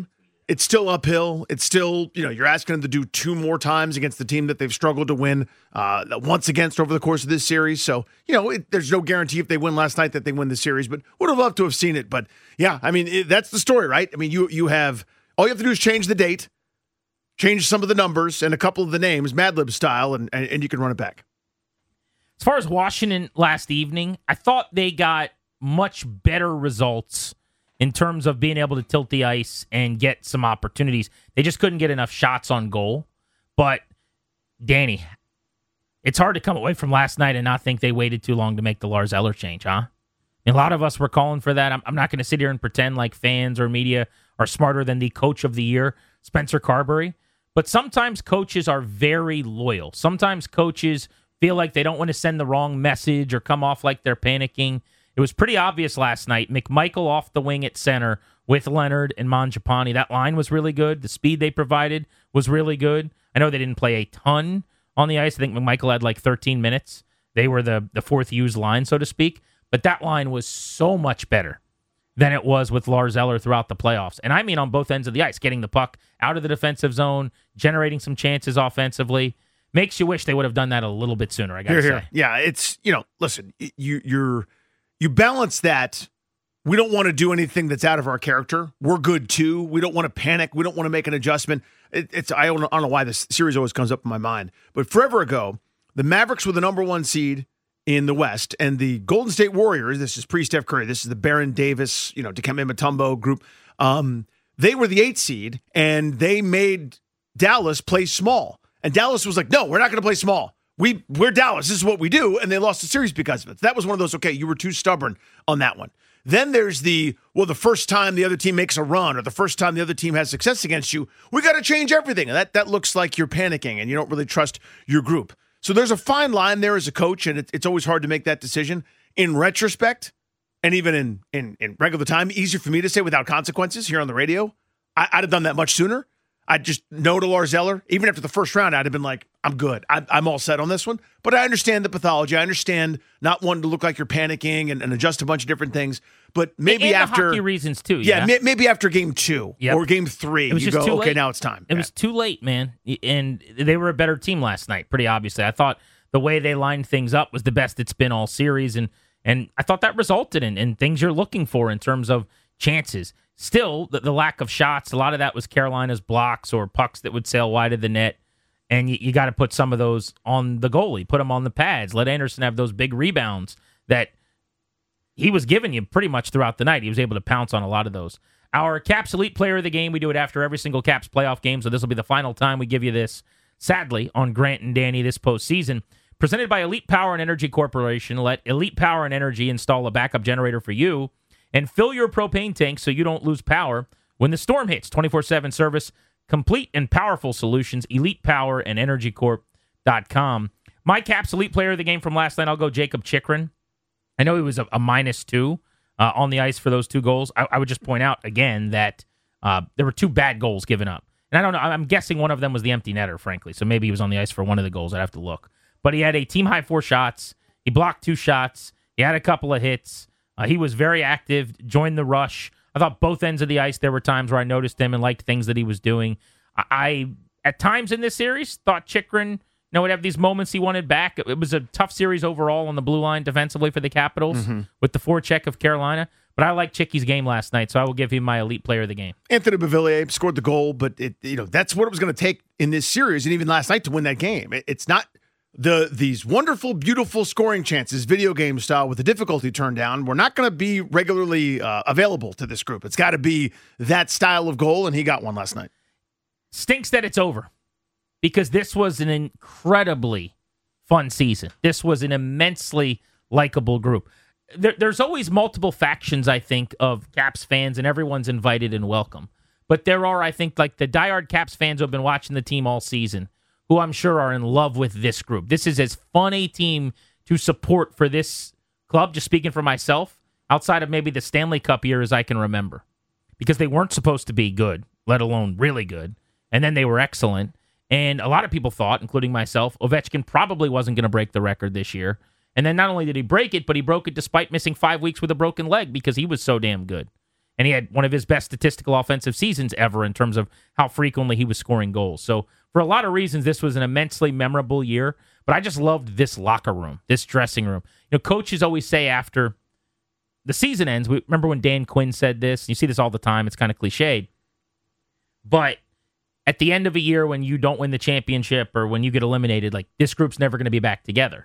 [SPEAKER 11] It's still uphill. It's still, you're asking them to do 2 more times against the team that they've struggled to win once against over the course of this series. So, there's no guarantee if they win last night that they win the series, but would have loved to have seen it. But yeah, I mean, that's the story, right? I mean, you have, all you have to do is change the date, change some of the numbers and a couple of the names, Mad Lib style, and you can run it back.
[SPEAKER 12] As far as Washington last evening, I thought they got much better results in terms of being able to tilt the ice and get some opportunities. They just couldn't get enough shots on goal. But, Danny, it's hard to come away from last night and not think they waited too long to make the Lars Eller change, huh? A lot of us were calling for that. I'm not going to sit here and pretend like fans or media are smarter than the coach of the year, Spencer Carberry. But sometimes coaches are very loyal. Sometimes coaches feel like they don't want to send the wrong message or come off like they're panicking. It was pretty obvious last night. McMichael off the wing at center with Leonard and Mangiapane. That line was really good. The speed they provided was really good. I know they didn't play a ton on the ice. I think McMichael had like 13 minutes. They were the fourth used line, so to speak. But that line was so much better than it was with Lars Eller throughout the playoffs. And I mean on both ends of the ice, getting the puck out of the defensive zone, generating some chances offensively. Makes you wish they would have done that a little bit sooner, I got to say.
[SPEAKER 11] Yeah, it's, listen, you balance that. We don't want to do anything that's out of our character. We're good, too. We don't want to panic. We don't want to make an adjustment. I don't know why this series always comes up in my mind. But forever ago, the Mavericks were the number 1 seed in the West, and the Golden State Warriors, this is pre-Steph Curry, this is the Baron Davis, Dikembe Mutombo group, they were the 8th seed, and they made Dallas play small. And Dallas was like, no, we're not going to play small. We're Dallas. This is what we do. And they lost the series because of it. That was one of those, okay, you were too stubborn on that one. Then there's the first time the other team makes a run or the first time the other team has success against you, we got to change everything. And that looks like you're panicking and you don't really trust your group. So there's a fine line there as a coach, and it's always hard to make that decision. In retrospect, and even in regular time, easier for me to say without consequences here on the radio, I'd have done that much sooner. I'd just no to Lars Eller. Even after the first round, I'd have been like, I'm good. I'm all set on this one. But I understand the pathology. I understand not wanting to look like you're panicking and adjust a bunch of different things. But maybe
[SPEAKER 12] and
[SPEAKER 11] after
[SPEAKER 12] the hockey reasons too.
[SPEAKER 11] Yeah, maybe after game 2 or game 3, you go, okay, now it's time.
[SPEAKER 12] It was too late, man. And they were a better team last night, pretty obviously. I thought the way they lined things up was the best it's been all series. And I thought that resulted in things you're looking for in terms of chances. Still, the lack of shots, a lot of that was Carolina's blocks or pucks that would sail wide of the net. And you got to put some of those on the goalie, put them on the pads, let Anderson have those big rebounds that he was giving you pretty much throughout the night. He was able to pounce on a lot of those. Our Caps Elite Player of the Game, we do it after every single Caps playoff game, so this will be the final time we give you this, sadly, on Grant and Danny this postseason. Presented by Elite Power and Energy Corporation, let Elite Power and Energy install a backup generator for you and fill your propane tank so you don't lose power when the storm hits. 24/7 service, complete and powerful solutions, Elite Power and EnergyCorp.com. My Caps Elite Player of the Game from last night, I'll go Jacob Chychrun. I know he was a -2 on the ice for those 2 goals. I would just point out again that there were 2 bad goals given up. And I don't know, I'm guessing one of them was the empty netter, frankly. So maybe he was on the ice for one of the goals. I'd have to look. But he had a team-high 4 shots. He blocked 2 shots. He had a couple of hits. He was very active, joined the rush. I thought both ends of the ice, there were times where I noticed him and liked things that he was doing. I at times in this series, thought Chychrun would have these moments he wanted back. It was a tough series overall on the blue line defensively for the Capitals with the forecheck of Carolina. But I like Chicky's game last night, so I will give him my Elite Player of the Game.
[SPEAKER 11] Anthony Beauvillier scored the goal, but that's what it was going to take in this series and even last night to win that game. It's not these wonderful, beautiful scoring chances, video game style, with the difficulty turned down. We're not going to be regularly available to this group. It's got to be that style of goal, and he got one last night.
[SPEAKER 12] Stinks that it's over because this was an incredibly fun season. This was an immensely likable group. There's always multiple factions, I think, of Caps fans, and everyone's invited and welcome. But there are, I think, like the diehard Caps fans who have been watching the team all season, who I'm sure are in love with this group. This is as fun a team to support for this club, just speaking for myself, outside of maybe the Stanley Cup year as I can remember. Because they weren't supposed to be good, let alone really good. And then they were excellent. And a lot of people thought, including myself, Ovechkin probably wasn't going to break the record this year. And then not only did he break it, but he broke it despite missing 5 weeks with a broken leg because he was so damn good. and he had one of his best statistical offensive seasons ever in terms of how frequently he was scoring goals. So for a lot of reasons, this was an immensely memorable year, but I just loved this locker room, this dressing room. Coaches always say after the season ends, remember when Dan Quinn said this? You see this all the time. It's kind of cliched. But at the end of a year when you don't win the championship or when you get eliminated, like, this group's never going to be back together.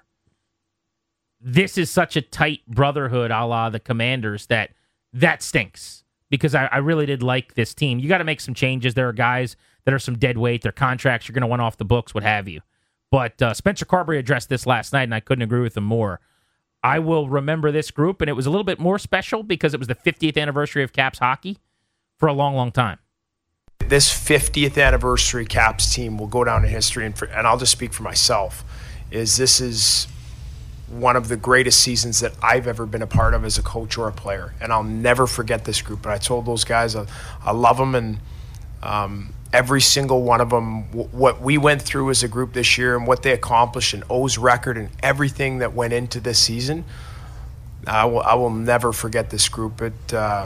[SPEAKER 12] This is such a tight brotherhood a la the Commanders that stinks, because I really did like this team. You got to make some changes. There are guys that are some dead weight. Their contracts are going to want off the books, what have you. But Spencer Carberry addressed this last night, and I couldn't agree with him more. I will remember this group, and it was a little bit more special because it was the 50th anniversary of Caps hockey for a long, long time.
[SPEAKER 14] This 50th anniversary Caps team will go down in history, and I'll just speak for myself, this is one of the greatest seasons that I've ever been a part of as a coach or a player, and I'll never forget this group. But I told those guys I love them, and every single one of them, what we went through as a group this year and what they accomplished, and O's record and everything that went into this season, I will never forget this group. It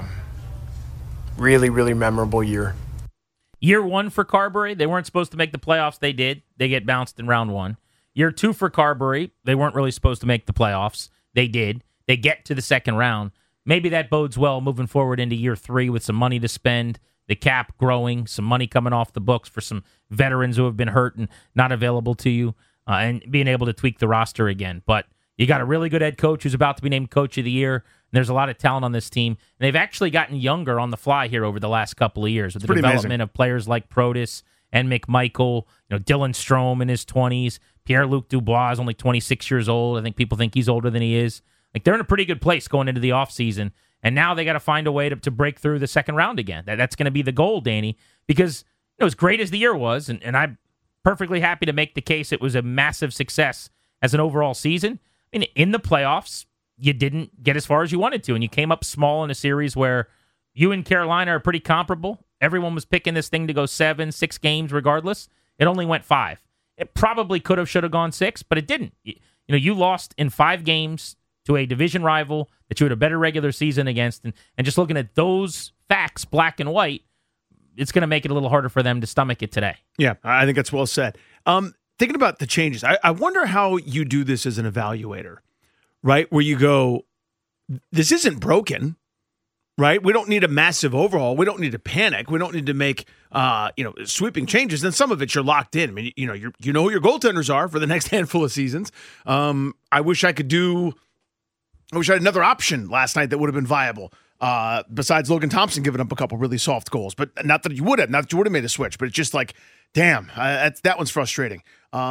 [SPEAKER 14] really, really memorable year.
[SPEAKER 12] Year one for Carberry, they weren't supposed to make the playoffs. They did. They get bounced in round one. Year two for Carberry, they weren't really supposed to make the playoffs. They did. They get to the second round. Maybe that bodes well moving forward into year three with some money to spend, the cap growing, some money coming off the books for some veterans who have been hurt and not available to you, and being able to tweak the roster again. But you got a really good head coach who's about to be named Coach of the Year. And there's a lot of talent on this team. And they've actually gotten younger on the fly here over the last couple of years with the development of players like Protas and McMichael, Dylan Strome in his 20s. Pierre-Luc Dubois is only 26 years old. I think people think he's older than he is. Like, they're in a pretty good place going into the offseason. And now they got to find a way to break through the second round again. That's going to be the goal, Danny, because as great as the year was, and I'm perfectly happy to make the case it was a massive success as an overall season. I mean, in the playoffs, you didn't get as far as you wanted to, and you came up small in a series where you and Carolina are pretty comparable. Everyone was picking this thing to go 7-6 games regardless. It only went 5. It probably could have, should have gone 6, but it didn't. You lost in 5 games to a division rival that you had a better regular season against, and just looking at those facts, black and white, it's going to make it a little harder for them to stomach it today.
[SPEAKER 11] Yeah, I think that's well said. Thinking about the changes, I wonder how you do this as an evaluator, right? Where you go, this isn't broken, right? We don't need a massive overhaul. We don't need to panic. We don't need to make sweeping changes. Then some of it you're locked in. I mean, you know who your goaltenders are for the next handful of seasons. I wish I had another option last night that would have been viable. Besides Logan Thompson giving up a couple really soft goals, but not that you would have made a switch, but it's just like, damn, that one's frustrating.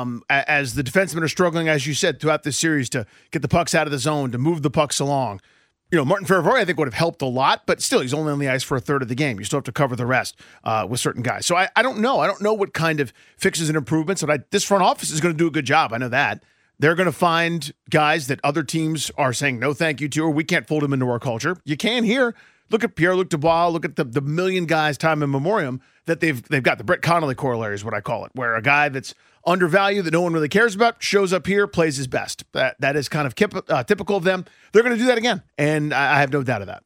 [SPEAKER 11] As the defensemen are struggling, as you said, throughout this series to get the pucks out of the zone, to move the pucks along. Martin Ferravori, I think, would have helped a lot, but still, he's only on the ice for a third of the game. You still have to cover the rest with certain guys. So I don't know. I don't know what kind of fixes and improvements, but this front office is going to do a good job. I know that. They're going to find guys that other teams are saying no thank you to, or we can't fold them into our culture. You can here. Look at Pierre-Luc Dubois. Look at the million guys, time in memoriam, that they've got. The Brett Connolly corollary is what I call it, where a guy that's undervalued, that no one really cares about, shows up here, plays his best. That is kind of typical of them. They're going to do that again, and I have no doubt of that.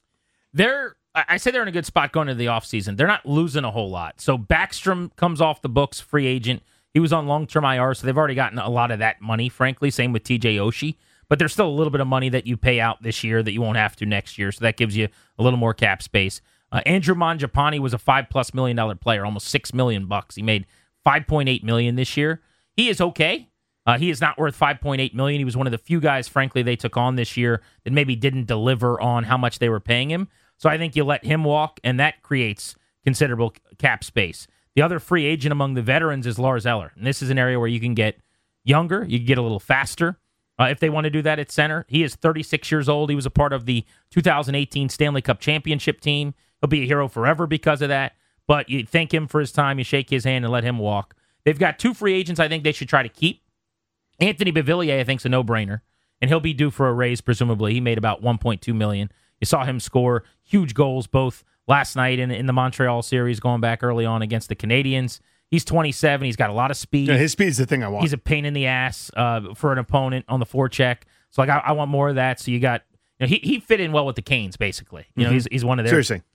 [SPEAKER 12] I say they're in a good spot going into the offseason. They're not losing a whole lot. So Backstrom comes off the books, free agent. He was on long-term IR, so they've already gotten a lot of that money, frankly. Same with TJ Oshie. But there's still a little bit of money that you pay out this year that you won't have to next year, so that gives you a little more cap space. Andrew Mangiapane was a $5+ million player, almost $6 million. He made $5.8 million this year. He is okay. He is not worth $5.8 million. He was one of the few guys, frankly, they took on this year that maybe didn't deliver on how much they were paying him. So I think you let him walk, and that creates considerable cap space. The other free agent among the veterans is Lars Eller, and this is an area where you can get younger, you can get a little faster if they want to do that at center. He is 36 years old. He was a part of the 2018 Stanley Cup Championship team. He'll be a hero forever because of that, but you thank him for his time, you shake his hand and let him walk. They've got 2 free agents I think they should try to keep. Anthony Beauvillier, I think, is a no-brainer, and he'll be due for a raise, presumably. He made about $1.2 million. You saw him score huge goals both last night in the Montreal series, going back early on against the Canadiens. He's 27. He's got a lot of speed.
[SPEAKER 11] Yeah, his speed's the thing I want.
[SPEAKER 12] He's a pain in the ass for an opponent on the forecheck. So I want more of that. So you got he fit in well with the Canes, basically. He's one of their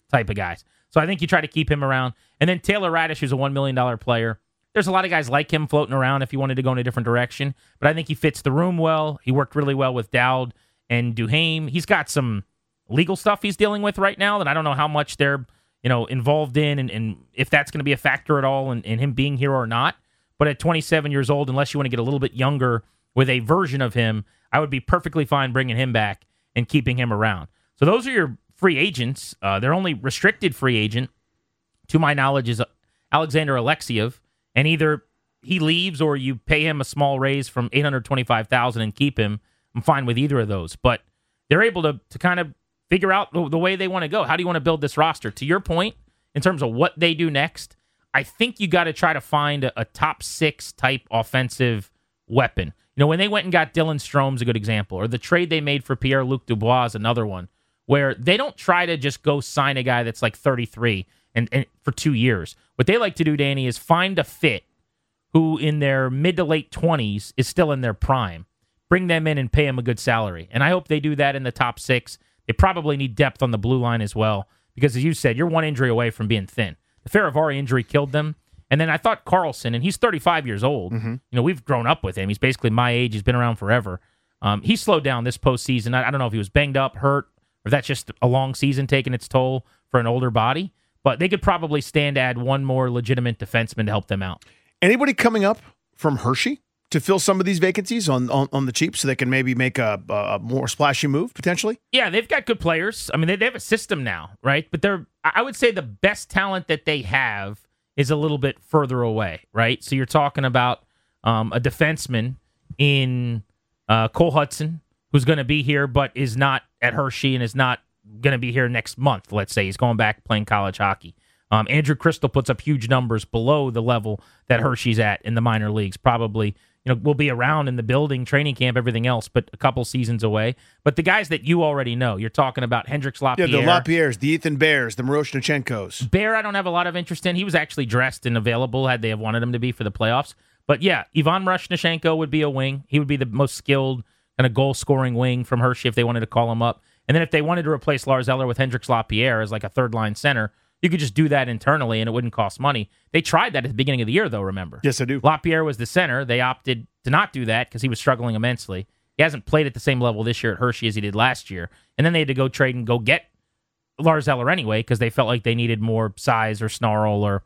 [SPEAKER 12] type of guys. So I think you try to keep him around. And then Taylor Radish, who's a $1 million player. There's a lot of guys like him floating around if you wanted to go in a different direction. But I think he fits the room well. He worked really well with Dowd and Duhaime. He's got some legal stuff he's dealing with right now that I don't know how much they're involved in and if that's going to be a factor at all in him being here or not. But at 27 years old, unless you want to get a little bit younger with a version of him, I would be perfectly fine bringing him back and keeping him around. So those are your free agents. Their only restricted free agent, to my knowledge, is Alexander Alexiev. And either he leaves or you pay him a small raise from $825,000 and keep him. I'm fine with either of those. But they're able to kind of figure out the way they want to go. How do you want to build this roster? To your point, in terms of what they do next, I think you got to try to find a top 6 type offensive weapon. When they went and got Dylan Strome's a good example, or the trade they made for Pierre-Luc Dubois is another one, where they don't try to just go sign a guy that's like 33 and for 2 years. What they like to do, Danny, is find a fit who in their mid to late 20s is still in their prime. Bring them in and pay them a good salary. And I hope they do that in the top 6. They probably need depth on the blue line as well, because as you said, you're one injury away from being thin. The Farivari injury killed them. And then I thought Carlson, and he's 35 years old. Mm-hmm. We've grown up with him. He's basically my age. He's been around forever. He slowed down this postseason. I don't know if he was banged up, hurt, or if that's just a long season taking its toll for an older body. But they could probably stand to add one more legitimate defenseman to help them out.
[SPEAKER 11] Anybody coming up from Hershey to fill some of these vacancies on the cheap so they can maybe make a more splashy move, potentially?
[SPEAKER 12] Yeah, they've got good players. I mean, they have a system now, right? But I would say the best talent that they have is a little bit further away, right? So you're talking about a defenseman in Cole Hudson, who's going to be here but is not at Hershey and is not going to be here next month, let's say. He's going back playing college hockey. Andrew Crystal puts up huge numbers below the level that Hershey's at in the minor leagues. Probably, will be around in the building, training camp, everything else, but a couple seasons away. But the guys that you already know, you're talking about Hendrix Lapierre.
[SPEAKER 11] Yeah, the Lapierres, the Ethan Bears, the Miroshnichenkos.
[SPEAKER 12] Bear, I don't have a lot of interest in. He was actually dressed and available had they have wanted him to be for the playoffs. But yeah, Ivan Miroshnichenko would be a wing. He would be the most skilled kind of goal-scoring wing from Hershey if they wanted to call him up. And then if they wanted to replace Lars Eller with Hendrix Lapierre as like a third-line center, you could just do that internally, and it wouldn't cost money. They tried that at the beginning of the year, though, remember?
[SPEAKER 11] Yes, I do.
[SPEAKER 12] Lapierre was the center. They opted to not do that because he was struggling immensely. He hasn't played at the same level this year at Hershey as he did last year. And then they had to go trade and go get Lars Eller anyway because they felt like they needed more size or snarl or,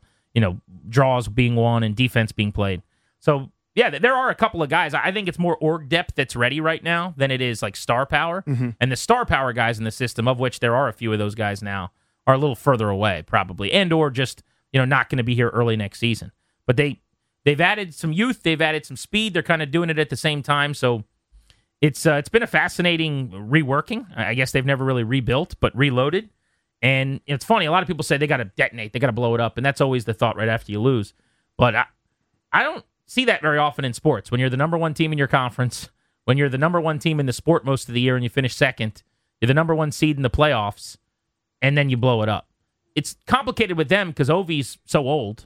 [SPEAKER 12] draws being won and defense being played. So, yeah, there are a couple of guys. I think it's more org depth that's ready right now than it is like star power. Mm-hmm. And the star power guys in the system, of which there are a few of those guys now, are a little further away probably, and or just not going to be here early next season. But they've added some youth, they've added some speed. They're kind of doing it at the same time. So it's been a fascinating reworking. I guess they've never really rebuilt, but reloaded. And it's funny. A lot of people say they got to detonate, they got to blow it up, and that's always the thought right after you lose. But I don't see that very often in sports. When you're the number one team in your conference, when you're the number one team in the sport most of the year, and you finish second, you're the number one seed in the playoffs, and then you blow it up. It's complicated with them because Ovi's so old.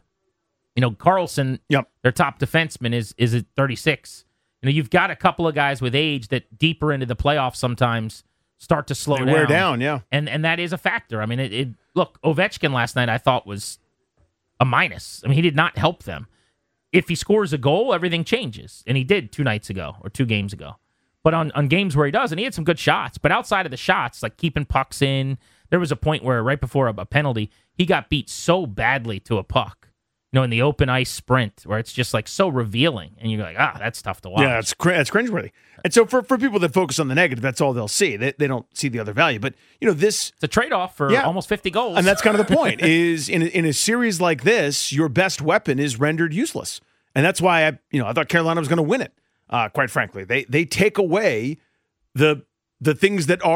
[SPEAKER 12] Carlson, their top defenseman, is at 36. You've got a couple of guys with age that deeper into the playoffs sometimes start to slow down.
[SPEAKER 11] Wear down, yeah.
[SPEAKER 12] And that is a factor. I mean, look, Ovechkin last night I thought was a minus. I mean, he did not help them. If he scores a goal, everything changes. And he did 2 nights ago or 2 games ago. But on games where he doesn't, he had some good shots. But outside of the shots, like keeping pucks in, there was a point where right before a penalty, he got beat so badly to a puck, in the open ice sprint, where it's just like so revealing. And you're like, that's tough to watch.
[SPEAKER 11] Yeah, it's cringeworthy. And so for people that focus on the negative, that's all they'll see. They don't see the other value. But, it's
[SPEAKER 12] a trade-off for almost 50 goals.
[SPEAKER 11] And that's kind of the point, is in a series like this, your best weapon is rendered useless. And that's why I thought Carolina was going to win it, quite frankly. They take away the things that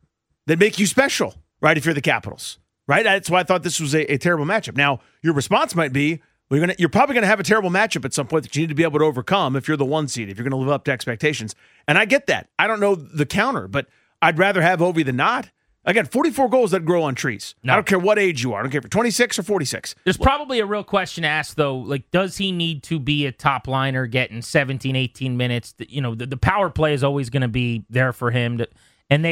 [SPEAKER 11] make you special, right, if you're the Capitals, right? That's why I thought this was a terrible matchup. Now, your response might be, you're probably going to have a terrible matchup at some point that you need to be able to overcome if you're the 1 seed, if you're going to live up to expectations. And I get that. I don't know the counter, but I'd rather have Ovi than not. Again, 44 goals that grow on trees. No. I don't care what age you are. I don't care if you're 26 or 46.
[SPEAKER 12] There's probably a real question asked, though. Like, does he need to be a top liner getting 17, 18 minutes? The power play is always going to be there for him. And they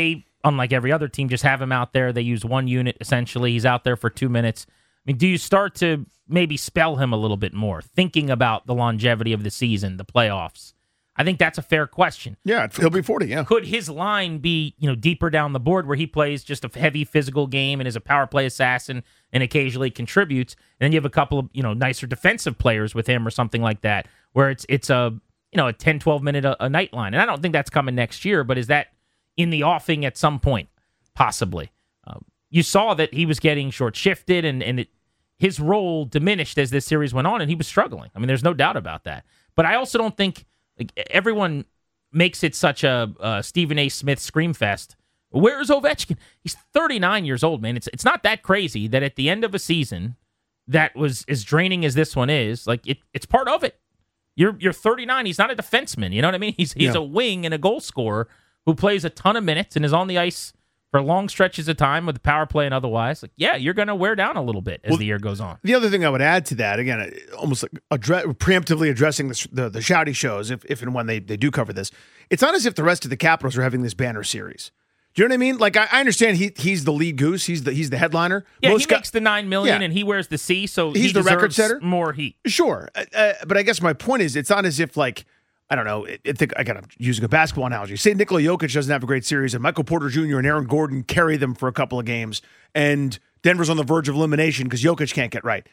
[SPEAKER 12] unlike every other team, just have him out there. They use one unit, essentially. He's out there for 2 minutes. I mean, do you start to maybe spell him a little bit more, thinking about the longevity of the season, the playoffs? I think that's a fair question.
[SPEAKER 11] Yeah, he'll be 40, yeah.
[SPEAKER 12] Could his line be, deeper down the board where he plays just a heavy physical game and is a power play assassin and occasionally contributes, and then you have a couple of, nicer defensive players with him or something like that, where it's a 10, 12 minute a night line. And I don't think that's coming next year, but is that in the offing at some point? Possibly. You saw that he was getting short-shifted and his role diminished as this series went on, and he was struggling. I mean, there's no doubt about that. But I also don't think everyone makes it such a Stephen A. Smith scream fest. Where's Ovechkin? He's 39 years old, man. It's not that crazy that at the end of a season that was as draining as this one is, it's part of it. You're 39. He's not a defenseman. You know what I mean? He's a wing and a goal scorer who plays a ton of minutes and is on the ice for long stretches of time with the power play and otherwise. You're going to wear down a little bit as the year goes on.
[SPEAKER 11] The other thing I would add to that, again, almost preemptively addressing the Shouty shows, if and when they do cover this, it's not as if the rest of the Capitals are having this banner series. Do you know what I mean? I understand he's the lead goose. He's the headliner.
[SPEAKER 12] Yeah, he makes the $9 million and he wears the C, so
[SPEAKER 11] he's the record setter.
[SPEAKER 12] More heat.
[SPEAKER 11] Sure. But I guess my point is, it's not as if I don't know. I'm using a basketball analogy. Say Nikola Jokic doesn't have a great series, and Michael Porter Jr. and Aaron Gordon carry them for a couple of games, and Denver's on the verge of elimination because Jokic can't get right.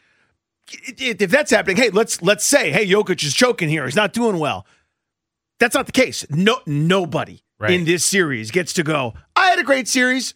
[SPEAKER 11] If that's happening, hey, let's say, hey, Jokic is choking here. He's not doing well. That's not the case. Nobody in this series gets to go, I had a great series.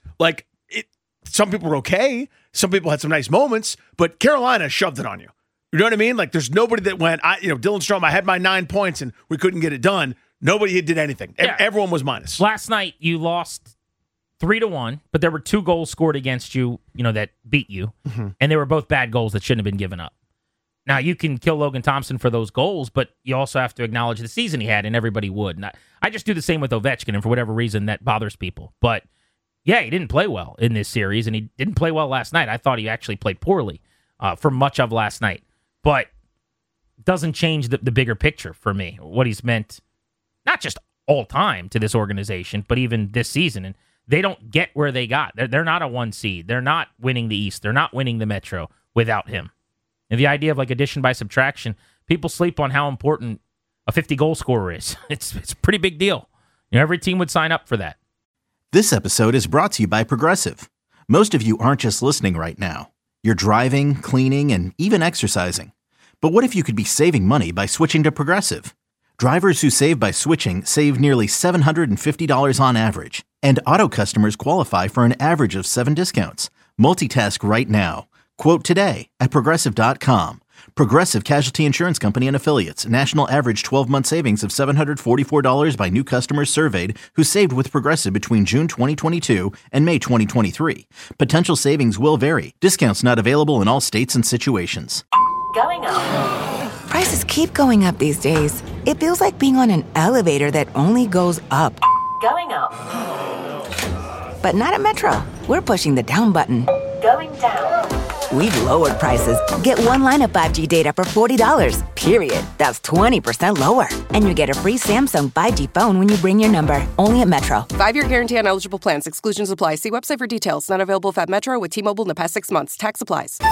[SPEAKER 11] Some people were okay. Some people had some nice moments, but Carolina shoved it on you. You know what I mean? There's nobody that went, Dylan Strome, I had my 9 points and we couldn't get it done. Nobody did anything. Yeah. Everyone was minus.
[SPEAKER 12] Last night, you lost 3-1, but there were 2 goals scored against you, that beat you. Mm-hmm. And they were both bad goals that shouldn't have been given up. Now, you can kill Logan Thompson for those goals, but you also have to acknowledge the season he had, and everybody would. And I just do the same with Ovechkin, and for whatever reason, that bothers people. But, yeah, he didn't play well in this series, and he didn't play well last night. I thought he actually played poorly for much of last night. But doesn't change the bigger picture for me, what he's meant, not just all time to this organization, but even this season. And they don't get where they got. They're not a 1 seed. They're not winning the East. They're not winning the Metro without him. And the idea of addition by subtraction, people sleep on how important a 50-goal scorer is. It's a pretty big deal. Every team would sign up for that.
[SPEAKER 1] This episode is brought to you by Progressive. Most of you aren't just listening right now. You're driving, cleaning, and even exercising. But what if you could be saving money by switching to Progressive? Drivers who save by switching save nearly $750 on average. And auto customers qualify for an average of 7 discounts. Multitask right now. Quote today at Progressive.com. Progressive Casualty Insurance Company and Affiliates. National average 12-month savings of $744 by new customers surveyed who saved with Progressive between June 2022 and May 2023. Potential savings will vary. Discounts not available in all states and situations.
[SPEAKER 2] Going up.
[SPEAKER 3] Prices keep going up these days. It feels like being on an elevator that only goes up.
[SPEAKER 2] Going up.
[SPEAKER 3] But not at Metro. We're pushing the down button.
[SPEAKER 2] Going down.
[SPEAKER 3] We've lowered prices. Get one line of 5G data for $40, period. That's 20% lower. And you get a free Samsung 5G phone when you bring your number. Only at Metro.
[SPEAKER 4] 5-year guarantee on eligible plans. Exclusions apply. See website for details. Not available at Metro with T-Mobile in the past 6 months. Tax applies.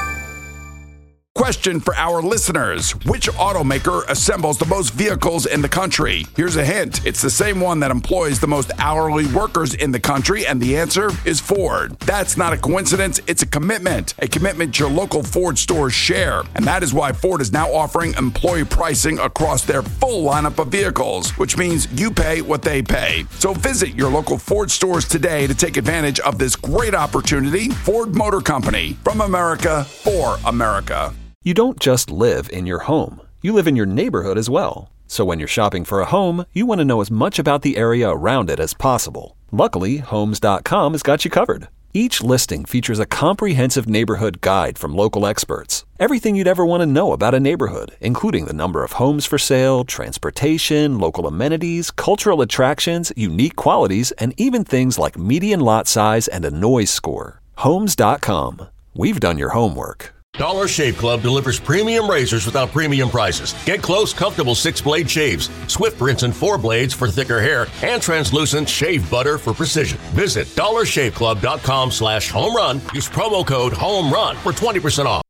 [SPEAKER 5] Question for our listeners. Which automaker assembles the most vehicles in the country? Here's a hint. It's the same one that employs the most hourly workers in the country, and the answer is Ford. That's not a coincidence. It's a commitment your local Ford stores share. And that is why Ford is now offering employee pricing across their full lineup of vehicles, which means you pay what they pay. So visit your local Ford stores today to take advantage of this great opportunity. Ford Motor Company, from America, for America.
[SPEAKER 6] You don't just live in your home. You live in your neighborhood as well. So when you're shopping for a home, you want to know as much about the area around it as possible. Luckily, Homes.com has got you covered. Each listing features a comprehensive neighborhood guide from local experts. Everything you'd ever want to know about a neighborhood, including the number of homes for sale, transportation, local amenities, cultural attractions, unique qualities, and even things like median lot size and a noise score. Homes.com. We've done your homework.
[SPEAKER 10] Dollar Shave Club delivers premium razors without premium prices. Get close, comfortable 6-blade shaves, Swift rinse and 4 blades for thicker hair, and translucent shave butter for precision. Visit dollarshaveclub.com/homerun. Use promo code HOMERUN for 20% off.